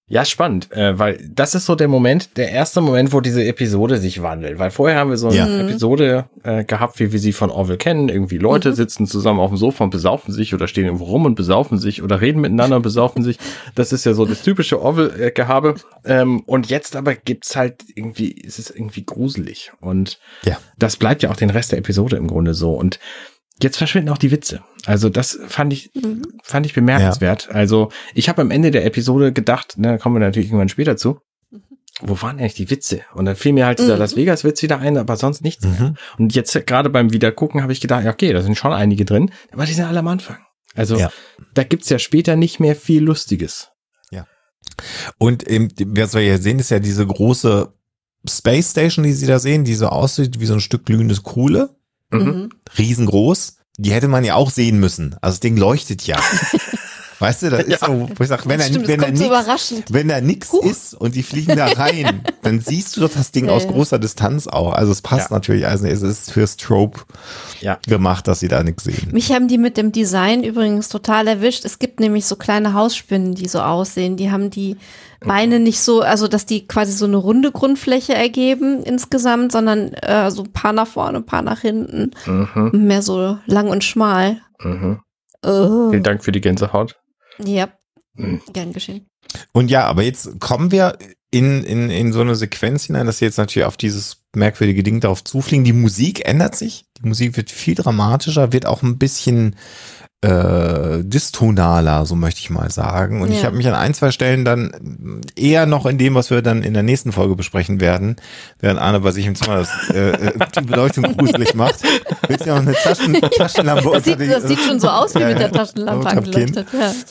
Ja, spannend, weil das ist so der erste Moment, wo diese Episode sich wandelt. Weil vorher haben wir so eine Episode gehabt, wie wir sie von Orville kennen. Irgendwie Leute sitzen zusammen auf dem Sofa und besaufen sich oder stehen irgendwo rum und besaufen sich oder reden miteinander und besaufen sich. Das ist ja so das typische Orville-Gehabe. Und jetzt aber gibt's halt irgendwie, es ist irgendwie gruselig. Und das bleibt ja auch den Rest der Episode im Grunde so. Und jetzt verschwinden auch die Witze. Also das fand ich bemerkenswert. Ja. Also ich habe am Ende der Episode gedacht, da kommen wir natürlich irgendwann später zu, wo waren eigentlich die Witze? Und dann fiel mir halt dieser Las Vegas-Witz wieder ein, aber sonst nichts mehr. Und jetzt gerade beim Wiedergucken habe ich gedacht, okay, da sind schon einige drin, aber die sind alle am Anfang. Also da gibt's ja später nicht mehr viel Lustiges. Ja. Und was wir hier sehen, ist ja diese große Space Station, die Sie da sehen, die so aussieht wie so ein Stück glühendes Kohle. Riesengroß. Die hätte man ja auch sehen müssen. Also das Ding leuchtet ja. Weißt du, das ist so, wo ich sage, wenn da nichts ist und die fliegen da rein, dann siehst du doch das Ding aus großer Distanz auch. Also es passt natürlich, also es ist fürs Trope gemacht, dass sie da nichts sehen. Mich haben die mit dem Design übrigens total erwischt. Es gibt nämlich so kleine Hausspinnen, die so aussehen. Die haben die Beine nicht so, also dass die quasi so eine runde Grundfläche ergeben insgesamt, sondern so ein paar nach vorne, ein paar nach hinten. Mehr so lang und schmal. Vielen Dank für die Gänsehaut. Ja, gern geschehen. Und ja, aber jetzt kommen wir in so eine Sequenz hinein, dass sie jetzt natürlich auf dieses merkwürdige Ding darauf zufliegen. Die Musik ändert sich. Die Musik wird viel dramatischer, wird auch ein bisschen dystonaler, so möchte ich mal sagen. Und ich habe mich an ein, zwei Stellen dann eher noch in dem, was wir dann in der nächsten Folge besprechen werden, während Arne bei sich im Zimmer die Beleuchtung gruselig macht. Willst du noch eine Taschenlampe unter die... Das sieht schon so aus wie mit der Taschenlampe angeleuchtet.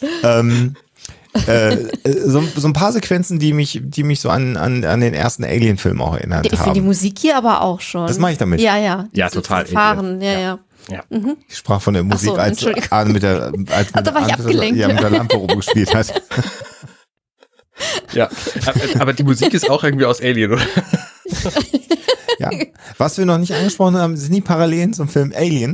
So ein paar Sequenzen, die mich so an den ersten Alien-Film auch erinnert haben. Ich finde die Musik hier aber auch schon. Das mache ich damit. Ja, total. Fahren, ja. Ich sprach von der Musik, als Arne mit der Lampe rumgespielt hat. Ja, aber die Musik ist auch irgendwie aus Alien, oder? Ja. Was wir noch nicht angesprochen haben, sind die Parallelen zum Film Alien.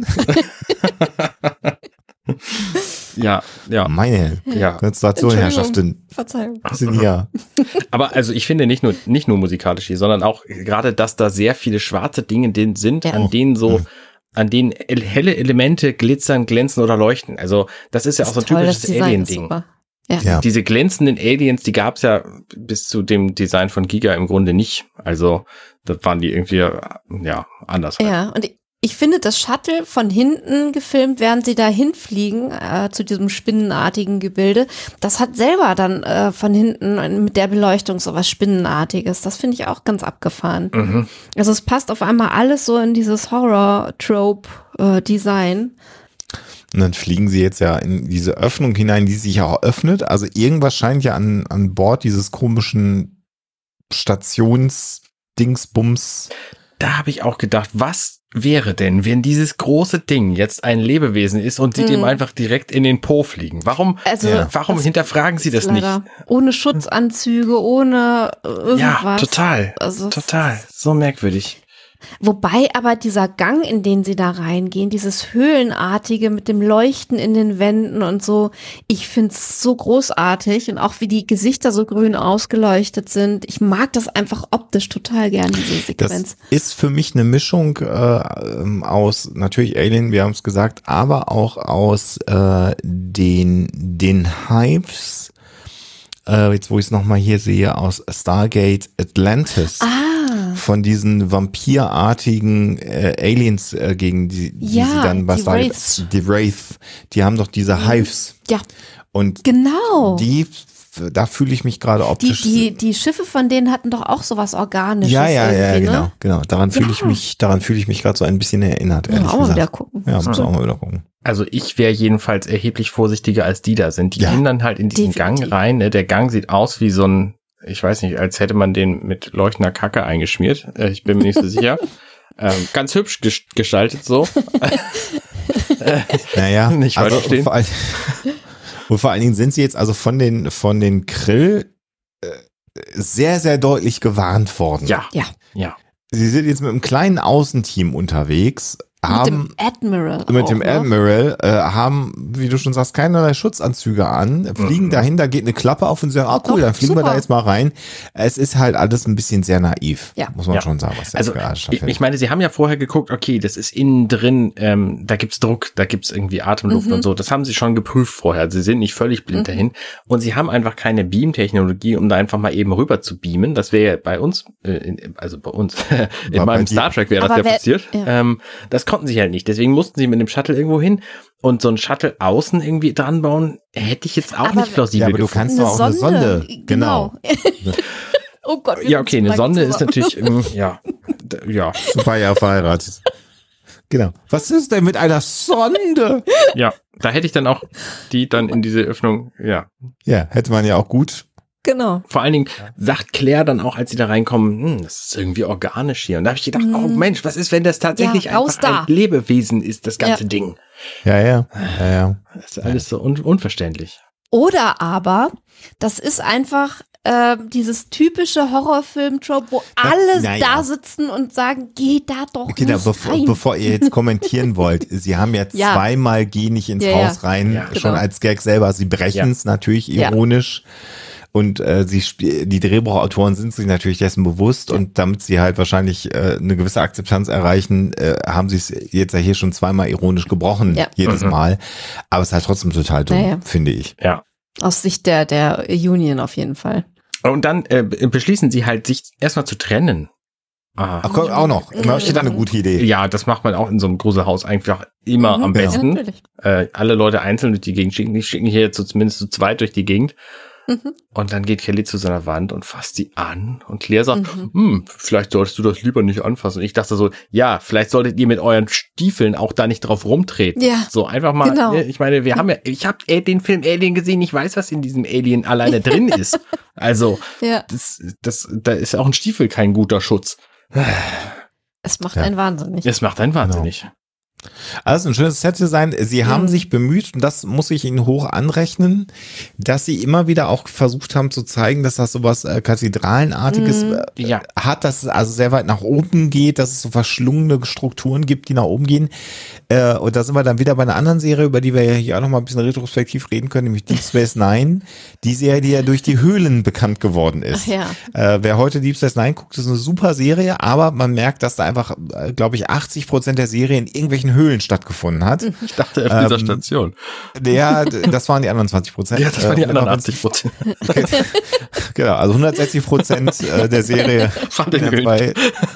Ja. Meine Konzentrationherrschaften. Verzeihung. Sind ja. Aber also ich finde nicht nur musikalisch hier, sondern auch gerade, dass da sehr viele schwarze Dinge sind, an denen helle Elemente glitzern, glänzen oder leuchten. Also das ist ja auch so ein typisches Alien-Ding. Ja. Diese glänzenden Aliens, die gab's ja bis zu dem Design von Giga im Grunde nicht. Also da waren die irgendwie anders. Ja, und ich finde das Shuttle von hinten gefilmt, während sie da hinfliegen zu diesem spinnenartigen Gebilde. Das hat selber dann von hinten mit der Beleuchtung so was Spinnenartiges. Das finde ich auch ganz abgefahren. Also es passt auf einmal alles so in dieses Horror-Trope-Design. Und dann fliegen sie jetzt ja in diese Öffnung hinein, die sich auch öffnet. Also irgendwas scheint ja an Bord dieses komischen Stationsdingsbums. Da habe ich auch gedacht, was wäre denn, wenn dieses große Ding jetzt ein Lebewesen ist und sie dem einfach direkt in den Po fliegen? Warum hinterfragen sie das nicht? Ohne Schutzanzüge, ohne irgendwas. Ja, total. Total. So merkwürdig. Wobei aber dieser Gang, in den sie da reingehen, dieses Höhlenartige mit dem Leuchten in den Wänden und so, ich find's so großartig und auch wie die Gesichter so grün ausgeleuchtet sind. Ich mag das einfach optisch total gern, diese Sequenz. Das ist für mich eine Mischung aus natürlich Alien, wir haben es gesagt, aber auch aus den Hypes, jetzt wo ich es nochmal hier sehe, aus Stargate Atlantis. Von diesen vampirartigen Aliens, gegen die sie dann die Wraith, die haben doch diese Hives. Ja. Und genau. Da fühle ich mich gerade optisch. Die Schiffe von denen hatten doch auch sowas Organisches. Ja, genau. Daran fühle ich mich gerade so ein bisschen erinnert, ehrlich gesagt. Wieder gucken. Ja, muss auch mal wieder gucken. Also ich wäre jedenfalls erheblich vorsichtiger, als die da sind. Die gehen dann halt in diesen Gang rein. Ne? Der Gang sieht aus wie so ein, ich weiß nicht, als hätte man den mit leuchtender Kacke eingeschmiert. Ich bin mir nicht so sicher. Ganz hübsch gestaltet so. Naja, nicht falsch verstehen. Und vor allen Dingen sind sie jetzt also von den Krill sehr, sehr deutlich gewarnt worden. Ja. Sie sind jetzt mit einem kleinen Außenteam unterwegs, haben mit dem Admiral haben, wie du schon sagst, keinerlei Schutzanzüge an, fliegen dahin, da geht eine Klappe auf und sagen, cool, dann fliegen wir da jetzt mal rein. Es ist halt alles ein bisschen sehr naiv, muss man schon sagen, was da gerade stattfindet. Ich meine, sie haben ja vorher geguckt, okay, das ist innen drin, da gibt's Druck, da gibt's irgendwie Atemluft und so, das haben sie schon geprüft vorher, sie sind nicht völlig blind dahin und sie haben einfach keine Beam-Technologie, um da einfach mal eben rüber zu beamen, das wäre bei uns, in meinem Star Trek wäre das ja passiert, das konnten sie halt nicht. Deswegen mussten sie mit dem Shuttle irgendwo hin und so ein Shuttle außen irgendwie dran bauen, hätte ich jetzt auch nicht plausibel gefunden. Du kannst doch auch eine Sonde. Genau. Oh Gott. Ja, okay, eine Sonde ist natürlich, ja. Super, ja, verheiratet. Genau. Was ist denn mit einer Sonde? Ja, da hätte ich dann auch die dann in diese Öffnung, ja. Ja, hätte man ja auch gut. Genau. Vor allen Dingen sagt Claire dann auch, als sie da reinkommen, das ist irgendwie organisch hier. Und da habe ich gedacht, oh Mensch, was ist, wenn das tatsächlich einfach ein Lebewesen ist, das ganze Ding? Ja. Das ist alles so unverständlich. Oder aber, das ist einfach dieses typische Horrorfilm-Trope, wo alle da sitzen und sagen, geh da doch nicht rein. Bevor ihr jetzt kommentieren wollt, sie haben ja zweimal geh nicht ins Haus rein, schon als Gag selber. Sie brechen es natürlich ironisch. Und die Drehbuchautoren sind sich natürlich dessen bewusst und damit sie halt wahrscheinlich eine gewisse Akzeptanz erreichen, haben sie es jetzt ja hier schon zweimal ironisch gebrochen, jedes Mal. Aber es ist halt trotzdem total dumm, finde ich. Ja. Aus Sicht der Union auf jeden Fall. Und dann beschließen sie halt, sich erstmal zu trennen. Ach, komm, auch noch. Das ist eine gute Idee. Ja, das macht man auch in so einem Gruselhaus einfach immer am besten. Alle Leute einzeln durch die Gegend schicken. Die schicken hier jetzt zumindest zu zweit durch die Gegend. Und dann geht Kelly zu seiner Wand und fasst sie an. Und Claire sagt, vielleicht solltest du das lieber nicht anfassen. Und ich dachte so, ja, vielleicht solltet ihr mit euren Stiefeln auch da nicht drauf rumtreten. Ja, so einfach mal, genau. Ich meine, ich habe den Film Alien gesehen, ich weiß, was in diesem Alien alleine drin ist. Also, da ist auch ein Stiefel kein guter Schutz. Es macht einen wahnsinnig. Es macht einen wahnsinnig. Genau. Also ein schönes Set-Design. Sie haben sich bemüht, und das muss ich Ihnen hoch anrechnen, dass Sie immer wieder auch versucht haben zu zeigen, dass das sowas Kathedralenartiges hat, dass es also sehr weit nach oben geht, dass es so verschlungene Strukturen gibt, die nach oben gehen. Und da sind wir dann wieder bei einer anderen Serie, über die wir ja hier auch noch mal ein bisschen retrospektiv reden können, nämlich Deep Space Nine. Die Serie, die ja durch die Höhlen bekannt geworden ist. Wer heute Deep Space Nine guckt, ist eine super Serie, aber man merkt, dass da einfach, glaube ich, 80% der Serie in irgendwelchen Höhlen stattgefunden hat. Ich dachte auf dieser Station. Ja, das waren die anderen 20%. Ja, das waren die anderen 80%. Okay. Genau, also 160% der Serie von den Höhlen.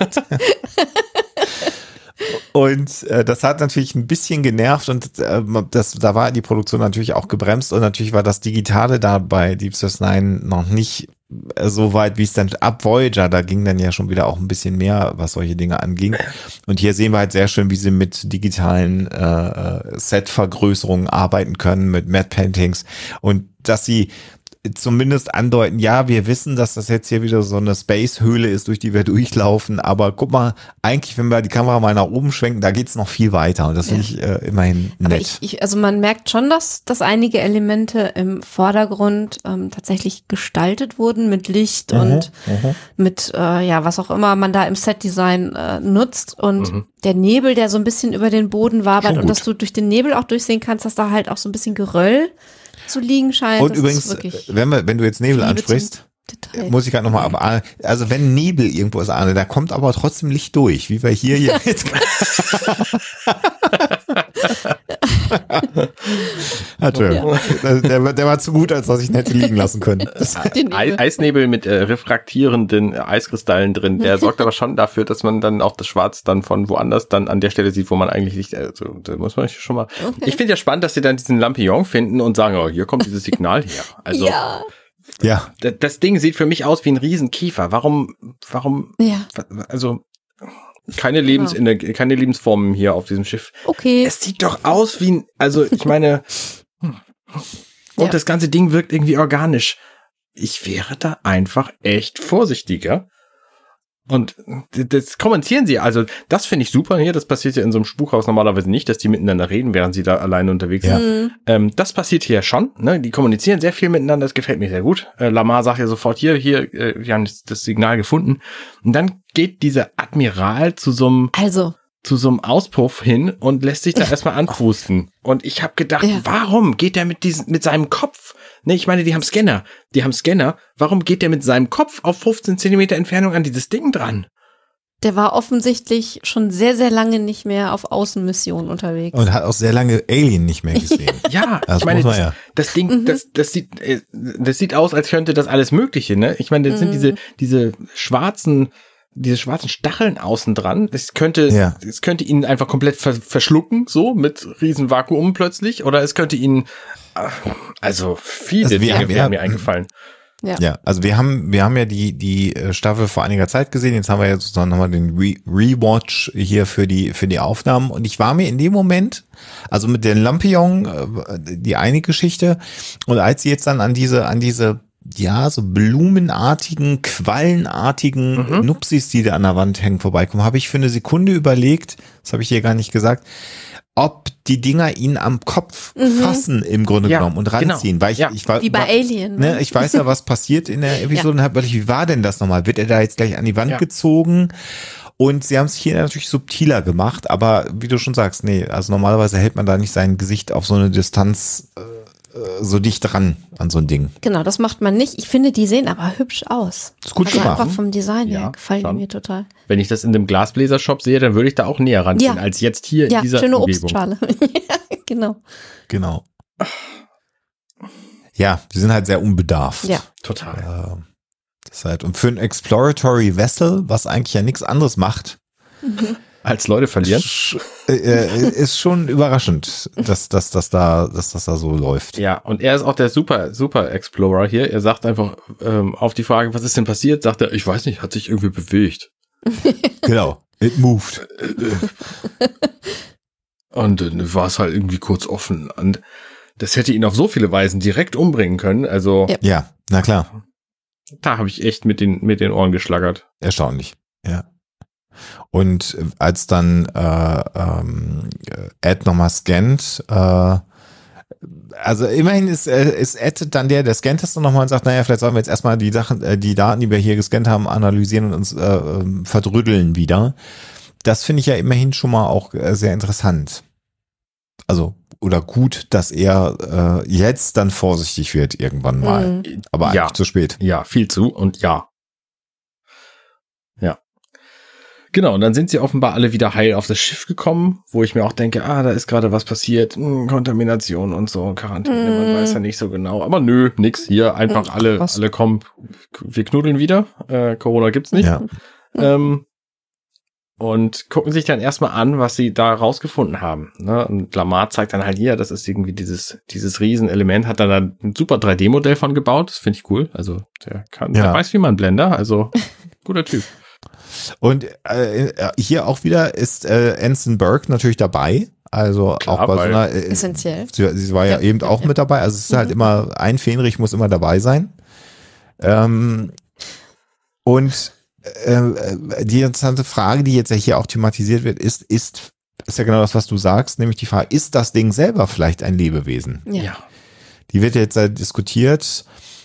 Und das hat natürlich ein bisschen genervt und da war die Produktion natürlich auch gebremst und natürlich war das Digitale da bei Deep Space Nine noch nicht so weit, wie es dann ab Voyager, da ging dann ja schon wieder auch ein bisschen mehr, was solche Dinge anging. Und hier sehen wir halt sehr schön, wie sie mit digitalen Set-Vergrößerungen arbeiten können, mit Matte Paintings und dass sie zumindest andeuten, ja, wir wissen, dass das jetzt hier wieder so eine Space-Höhle ist, durch die wir durchlaufen, aber guck mal, eigentlich, wenn wir die Kamera mal nach oben schwenken, da geht's noch viel weiter und das finde ich immerhin nett. Also man merkt schon, dass einige Elemente im Vordergrund tatsächlich gestaltet wurden mit Licht und mit, was auch immer man da im Set-Design nutzt und der Nebel, der so ein bisschen über den Boden wabert und dass du durch den Nebel auch durchsehen kannst, dass da halt auch so ein bisschen Geröll zu liegen scheint. Und übrigens, wenn du jetzt Nebel ansprichst, muss ich gerade nochmal abahnen. Also wenn Nebel irgendwo ist, Arne, da kommt aber trotzdem Licht durch, wie wir hier jetzt. Der war zu gut, als dass ich ihn hätte liegen lassen können. Eisnebel mit refraktierenden Eiskristallen drin, der sorgt aber schon dafür, dass man dann auch das Schwarz dann von woanders dann an der Stelle sieht, wo man eigentlich Licht, also da muss man schon mal. Okay. Ich finde ja spannend, dass sie dann diesen Lampion finden und sagen, oh, hier kommt dieses Signal her. Also ja. Das Ding sieht für mich aus wie ein Riesenkiefer. Warum, also keine Lebensformen hier auf diesem Schiff. Okay. Es sieht doch aus wie ein, also ich meine, und das ganze Ding wirkt irgendwie organisch. Ich wäre da einfach echt vorsichtiger. Und das kommentieren sie, also das finde ich super hier, das passiert ja in so einem Spukhaus normalerweise nicht, dass die miteinander reden, während sie da alleine unterwegs sind. Das passiert hier schon, ne? Die kommunizieren sehr viel miteinander, das gefällt mir sehr gut. Lamar sagt ja sofort, hier, wir haben das Signal gefunden. Und dann geht dieser Admiral zu so einem zu so einem Auspuff hin und lässt sich da erstmal anpusten. Und ich habe gedacht, warum geht der mit seinem Kopf? Ne, ich meine, die haben Scanner. Warum geht der mit seinem Kopf auf 15 Zentimeter Entfernung an dieses Ding dran? Der war offensichtlich schon sehr, sehr lange nicht mehr auf Außenmission unterwegs. Und hat auch sehr lange Alien nicht mehr gesehen. Ja, das ich meine, muss man das Ding, das sieht aus, als könnte das alles Mögliche, ne? Ich meine, das sind diese schwarzen Stacheln außen dran. Es könnte ihn einfach komplett verschlucken, so mit riesen Vakuum plötzlich, oder es könnte ihn, also viele Dinge wären mir eingefallen. Ja, also wir haben ja die Staffel vor einiger Zeit gesehen. Jetzt haben wir ja sozusagen nochmal den Rewatch hier für die Aufnahmen. Und ich war mir in dem Moment, also mit den Lampion, die eine Geschichte, und als sie jetzt dann an diese so blumenartigen, quallenartigen Nupsis, die da an der Wand hängen, vorbeikommen, habe ich für eine Sekunde überlegt, das habe ich dir gar nicht gesagt, ob die Dinger ihn am Kopf fassen im Grunde genommen und ranziehen. Genau. Weil ich war, wie bei Alien. Ne, ich weiß ja, was passiert in der Episode und habe wie war denn das nochmal? Wird er da jetzt gleich an die Wand gezogen? Und sie haben es hier natürlich subtiler gemacht, aber wie du schon sagst, nee, also normalerweise hält man da nicht sein Gesicht auf so eine Distanz so dicht dran an so ein Ding. Genau, das macht man nicht. Ich finde, die sehen aber hübsch aus. Ist gut gemacht. Einfach vom Design her gefallen die mir total. Wenn ich das in dem Glasbläser-Shop sehe, dann würde ich da auch näher ranziehen, als jetzt hier in dieser schöne Umgebung. Obstschale. Genau. Ja, die sind halt sehr unbedarft. Ja, total. Das ist halt, und für ein Exploratory Vessel, was eigentlich ja nichts anderes macht, als Leute verlieren, ist schon überraschend, dass das da so läuft. Ja, und er ist auch der super Explorer hier. Er sagt einfach auf die Frage, was ist denn passiert, sagt er, ich weiß nicht, hat sich irgendwie bewegt. Genau, it moved. Und dann war es halt irgendwie kurz offen. Und das hätte ihn auf so viele Weisen direkt umbringen können. Also ja, na klar. Da habe ich echt mit den Ohren geschlagert. Erstaunlich, ja. Und als dann Ed nochmal scannt, also immerhin ist Ed dann der scannt das dann nochmal und sagt, naja, vielleicht sollen wir jetzt erstmal die Daten, die wir hier gescannt haben, analysieren und uns verdrüddeln wieder. Das finde ich ja immerhin schon mal auch sehr interessant. Also, oder gut, dass er jetzt dann vorsichtig wird irgendwann mal. Aber eigentlich zu spät. Ja, viel zu und ja. Genau, und dann sind sie offenbar alle wieder heil auf das Schiff gekommen, wo ich mir auch denke, da ist gerade was passiert, Kontamination und so, Quarantäne, man weiß ja nicht so genau. Aber nö, nix, hier einfach alle kommen, wir knuddeln wieder, Corona gibt's nicht. Ja. Und gucken sich dann erstmal an, was sie da rausgefunden haben. Ne? Und Lamar zeigt dann halt hier, das ist irgendwie dieses Riesenelement, hat da ein super 3D-Modell von gebaut, das finde ich cool. Also der weiß, wie man Blender, also guter Typ. Und hier auch wieder ist Anson Burke natürlich dabei. Also klar, auch bei so einer essentiell. Sie war ja eben auch mit dabei. Also es ist halt immer, ein Fähnrich muss immer dabei sein. Und die interessante Frage, die jetzt ja hier auch thematisiert wird, ist ja genau das, was du sagst, nämlich die Frage, ist das Ding selber vielleicht ein Lebewesen? Ja. Die wird jetzt diskutiert.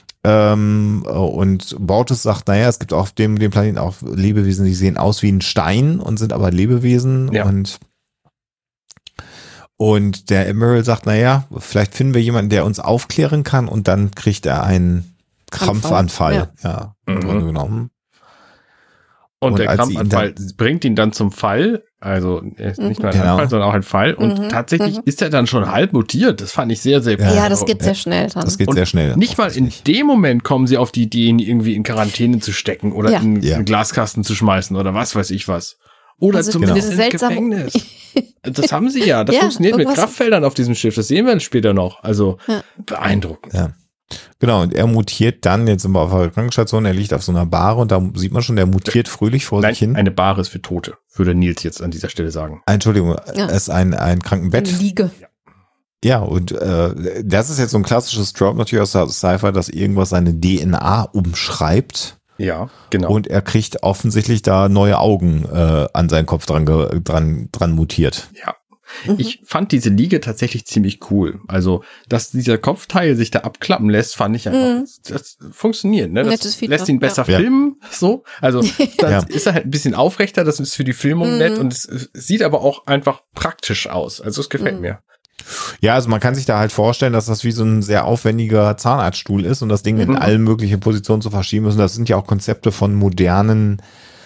Und Bortus sagt, naja, es gibt auf dem Planeten auch Lebewesen, die sehen aus wie ein Stein und sind aber Lebewesen. Ja. Und der Emerald sagt, naja, vielleicht finden wir jemanden, der uns aufklären kann, und dann kriegt er einen Krampfanfall. Ja, im Grunde genommen. Und der Krampfanfall bringt ihn dann zum Fall, also nicht nur ein Anfall, sondern auch ein Fall. Und tatsächlich ist er dann schon halb mutiert. Das fand ich sehr, sehr cool. Ja, das geht sehr schnell dann. Das geht sehr schnell. Nicht mal in dem Moment kommen sie auf die Idee, ihn irgendwie in Quarantäne zu stecken oder in einen Glaskasten zu schmeißen oder was weiß ich was. Oder also zumindest ins Gefängnis. Das haben sie ja. Das funktioniert mit Kraftfeldern auf diesem Schiff. Das sehen wir später noch. Also beeindruckend. Ja. Genau, und er mutiert dann, jetzt sind wir auf der Krankenstation, er liegt auf so einer Bahre und da sieht man schon, der mutiert fröhlich vor sich hin. Eine Bahre ist für Tote, würde Nils jetzt an dieser Stelle sagen. Entschuldigung, es ist ein Krankenbett. Eine Liege. Ja, und das ist jetzt so ein klassisches Trope natürlich aus der Sci-Fi, dass irgendwas seine DNA umschreibt. Ja, genau. Und er kriegt offensichtlich da neue Augen an seinen Kopf dran mutiert. Ja. Ich fand diese Liege tatsächlich ziemlich cool. Also, dass dieser Kopfteil sich da abklappen lässt, fand ich einfach, das funktioniert, ne? Das lässt ihn besser filmen, so. Also, dann ist er halt ein bisschen aufrechter, das ist für die Filmung nett und es sieht aber auch einfach praktisch aus. Also, es gefällt mir. Ja, also man kann sich da halt vorstellen, dass das wie so ein sehr aufwendiger Zahnarztstuhl ist und das Ding in allen möglichen Positionen zu verschieben ist. Und das sind ja auch Konzepte von modernen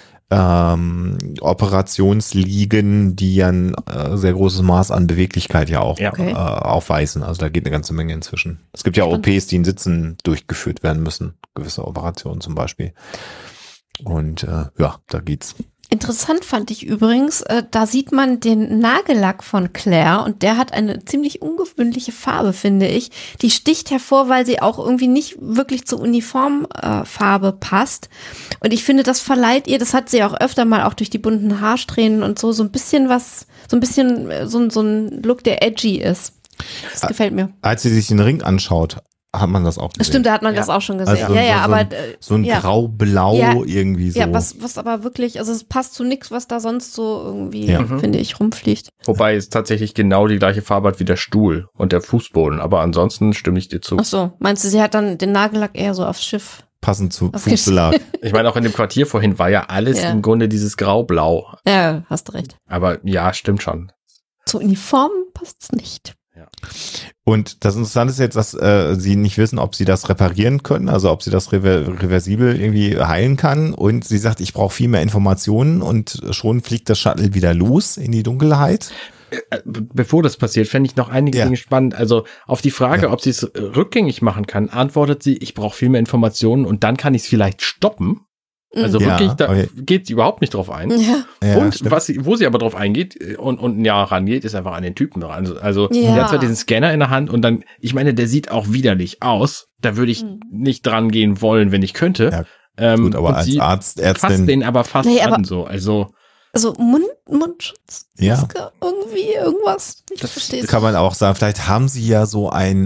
Operationsliegen, die ja ein sehr großes Maß an Beweglichkeit ja auch aufweisen. Also da geht eine ganze Menge inzwischen. Es gibt ja OPs, die in Sitzen durchgeführt werden müssen. Gewisse Operationen zum Beispiel. Und da geht's. Interessant fand ich übrigens, da sieht man den Nagellack von Claire und der hat eine ziemlich ungewöhnliche Farbe, finde ich. Die sticht hervor, weil sie auch irgendwie nicht wirklich zur Uniformfarbe passt. Und ich finde, das verleiht ihr, das hat sie auch öfter mal auch durch die bunten Haarsträhnen und so ein bisschen so ein Look, der edgy ist. Das gefällt mir. Als sie sich den Ring anschaut, hat man das auch gesehen. Stimmt, da hat man das auch schon gesehen. Also so ein grau-blau irgendwie so. Ja, was aber wirklich, also es passt zu nichts, was da sonst so irgendwie, finde ich, rumfliegt. Wobei es tatsächlich genau die gleiche Farbe hat wie der Stuhl und der Fußboden, aber ansonsten stimme ich dir zu. Ach so, meinst du, sie hat dann den Nagellack eher so aufs Schiff? Passend zu Fußbelag. Ich meine, auch in dem Quartier vorhin war ja alles im Grunde dieses Grau-Blau. Ja, hast du recht. Aber ja, stimmt schon. Zur Uniform passt's nicht. Ja. Und das Interessante ist jetzt, dass sie nicht wissen, ob sie das reparieren können, also ob sie das reversibel irgendwie heilen kann. Und sie sagt, ich brauche viel mehr Informationen und schon fliegt das Shuttle wieder los in die Dunkelheit. Bevor das passiert, fände ich noch einige Dinge spannend. Also auf die Frage, ob sie es rückgängig machen kann, antwortet sie, ich brauche viel mehr Informationen und dann kann ich es vielleicht stoppen. Also wirklich, da geht sie überhaupt nicht drauf ein. Ja. Und wo sie aber drauf eingeht und ein Jahr rangeht, ist einfach an den Typen dran. Also die hat zwar diesen Scanner in der Hand und dann, ich meine, der sieht auch widerlich aus. Da würde ich nicht dran gehen wollen, wenn ich könnte. Ja, gut, aber als Ärztin fasst den aber fast an so. Also Mundschutz, irgendwie irgendwas, ich verstehe es. Kann man auch sagen, vielleicht haben sie ja so ein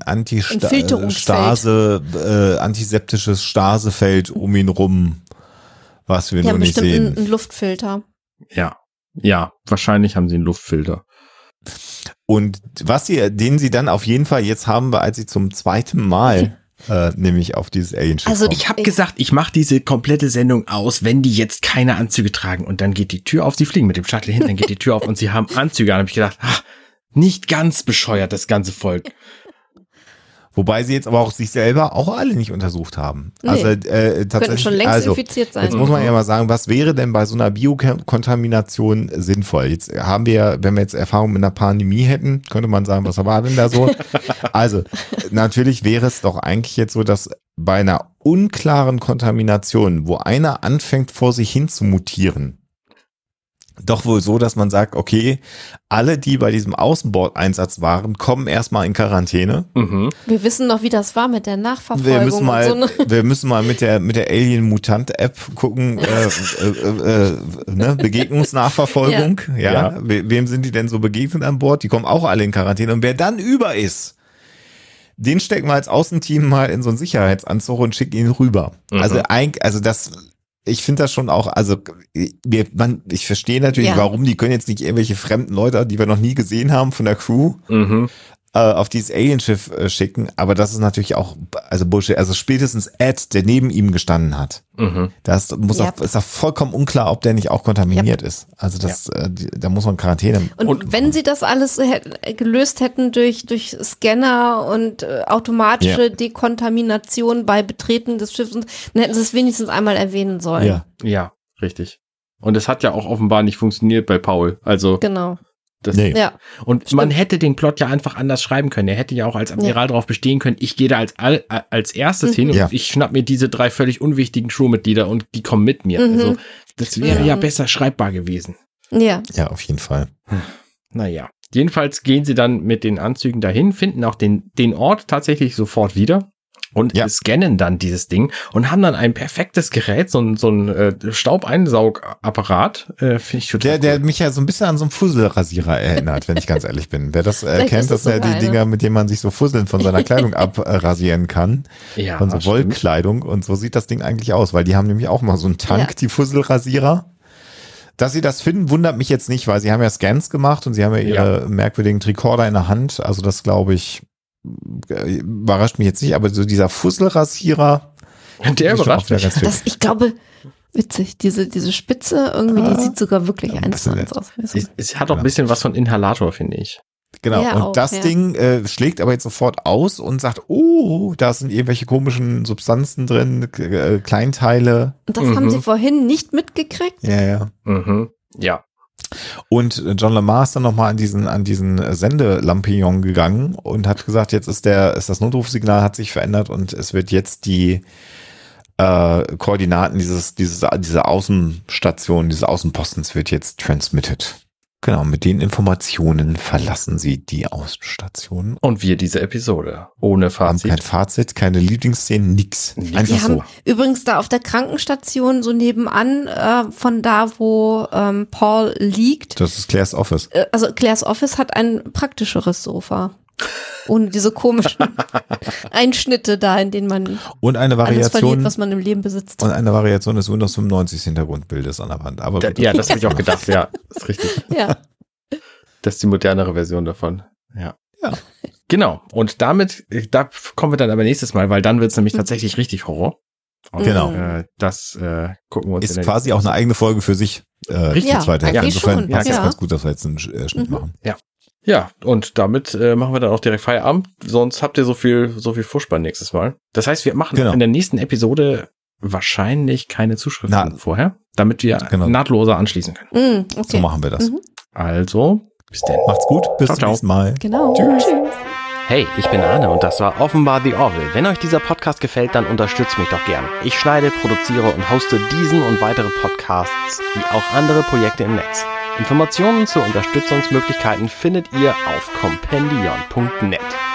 antiseptisches Stasefeld um ihn rum, was wir nur nicht sehen. Die haben bestimmt einen Luftfilter. Ja, wahrscheinlich haben sie einen Luftfilter. Und den sie dann auf jeden Fall jetzt haben, als sie zum zweiten Mal nämlich auf dieses Alien-Schiff Also ich habe gesagt, ich mache diese komplette Sendung aus, wenn die jetzt keine Anzüge tragen und dann geht die Tür auf, sie fliegen mit dem Shuttle hin, dann geht die Tür auf und sie haben Anzüge an. Da habe ich gedacht, nicht ganz bescheuert, das ganze Volk. Wobei sie jetzt aber auch sich selber auch alle nicht untersucht haben. Nee. Also tatsächlich könnten schon längst infiziert sein. Jetzt muss man ja mal sagen, was wäre denn bei so einer Biokontamination sinnvoll? Jetzt haben wir, wenn wir jetzt Erfahrung mit einer Pandemie hätten, könnte man sagen, was war denn da so? Also natürlich wäre es doch eigentlich jetzt so, dass bei einer unklaren Kontamination, wo einer anfängt vor sich hin zu mutieren, doch wohl so, dass man sagt, okay, alle, die bei diesem Außenbordeinsatz waren, kommen erstmal in Quarantäne. Wir wissen noch, wie das war mit der Nachverfolgung. Wir müssen mal mit der Alien-Mutant-App gucken, Begegnungsnachverfolgung. Ja. Wem sind die denn so begegnet an Bord? Die kommen auch alle in Quarantäne. Und wer dann über ist, den stecken wir als Außenteam mal in so einen Sicherheitsanzug und schicken ihn rüber. Ich finde das schon auch, also ich verstehe natürlich, warum, die können jetzt nicht irgendwelche fremden Leute, die wir noch nie gesehen haben von der Crew, auf dieses Alienschiff schicken, aber das ist natürlich auch, also Bullshit, also spätestens Ed, der neben ihm gestanden hat, das ist auch vollkommen unklar, ob der nicht auch kontaminiert ist. Also da muss man Quarantäne. Und wenn sie das alles gelöst hätten durch Scanner und automatische Dekontamination bei Betreten des Schiffs, dann hätten sie es wenigstens einmal erwähnen sollen. Ja, richtig. Und es hat ja auch offenbar nicht funktioniert bei Paul. Also genau. Und man hätte den Plot ja einfach anders schreiben können. Er hätte ja auch als Admiral darauf bestehen können, ich gehe da als erstes hin und ich schnapp mir diese 3 völlig unwichtigen Crewmitglieder und die kommen mit mir. Also das wäre ja besser schreibbar gewesen. Ja, auf jeden Fall. Naja, jedenfalls gehen sie dann mit den Anzügen dahin, finden auch den Ort tatsächlich sofort wieder. Und scannen dann dieses Ding und haben dann ein perfektes Gerät, so ein Staubeinsaugapparat, finde ich total der mich ja so ein bisschen an so einen Fusselrasierer erinnert, wenn ich ganz ehrlich bin. Wer das kennt, das sind ja die Dinger, mit denen man sich so Fusseln von seiner Kleidung abrasieren kann. Ja, von so Wollkleidung und so sieht das Ding eigentlich aus, weil die haben nämlich auch mal so einen Tank, die Fusselrasierer. Dass sie das finden, wundert mich jetzt nicht, weil sie haben ja Scans gemacht und sie haben ja ihre merkwürdigen Tricorder in der Hand. Also das, glaube ich, überrascht mich jetzt nicht. Aber so dieser Fusselrasierer, der überrascht mich. Ich glaube, witzig, diese Spitze irgendwie, die sieht sogar wirklich 1:1 aus. Es hat auch ein bisschen was von Inhalator, finde ich. Genau, ja, und auch, das Ding schlägt aber jetzt sofort aus und sagt, oh, da sind irgendwelche komischen Substanzen drin, Kleinteile. Und das haben sie vorhin nicht mitgekriegt? Ja. Ja. Und John Lamar ist dann nochmal an diesen Sendelampignon gegangen und hat gesagt, jetzt ist das Notrufsignal hat sich verändert und es wird jetzt die Koordinaten dieser Außenstation, dieses Außenpostens wird jetzt transmitted. Genau, mit den Informationen verlassen sie die Außenstation. Und wir diese Episode. Ohne Fazit. Kein Fazit, keine Lieblingsszenen, nix. Einfach die haben übrigens da auf der Krankenstation so nebenan von da, wo Paul liegt. Das ist Claires Office. Also Claires Office hat ein praktischeres Sofa. Ohne diese komischen Einschnitte da, in denen man und eine alles Variation, verliert, was man im Leben besitzt. Und eine Variation des Windows 95 Hintergrundbildes an der Wand. Aber ja, das habe ich auch gedacht, ja, ist richtig. Ja. Das ist die modernere Version davon. Ja. Genau. Und da kommen wir dann aber nächstes Mal, weil dann wird es nämlich tatsächlich richtig Horror. Und, genau. Das gucken wir uns ist quasi auch eine eigene Folge für sich. Richtig. Insofern passt ja. es ganz gut, dass wir jetzt einen Schnitt machen. Ja. Ja, und damit machen wir dann auch direkt Feierabend. Sonst habt ihr so viel Fußball nächstes Mal. Das heißt, wir machen in der nächsten Episode wahrscheinlich keine Zuschriften vorher, damit wir nahtloser anschließen können. Okay. So machen wir das. Also, bis dann. Macht's gut, bis zum nächsten Mal. Genau. Tschüss. Hey, ich bin Arne und das war offenbar The Orville. Wenn euch dieser Podcast gefällt, dann unterstützt mich doch gern. Ich schneide, produziere und hoste diesen und weitere Podcasts, wie auch andere Projekte im Netz. Informationen zu Unterstützungsmöglichkeiten findet ihr auf compendion.net.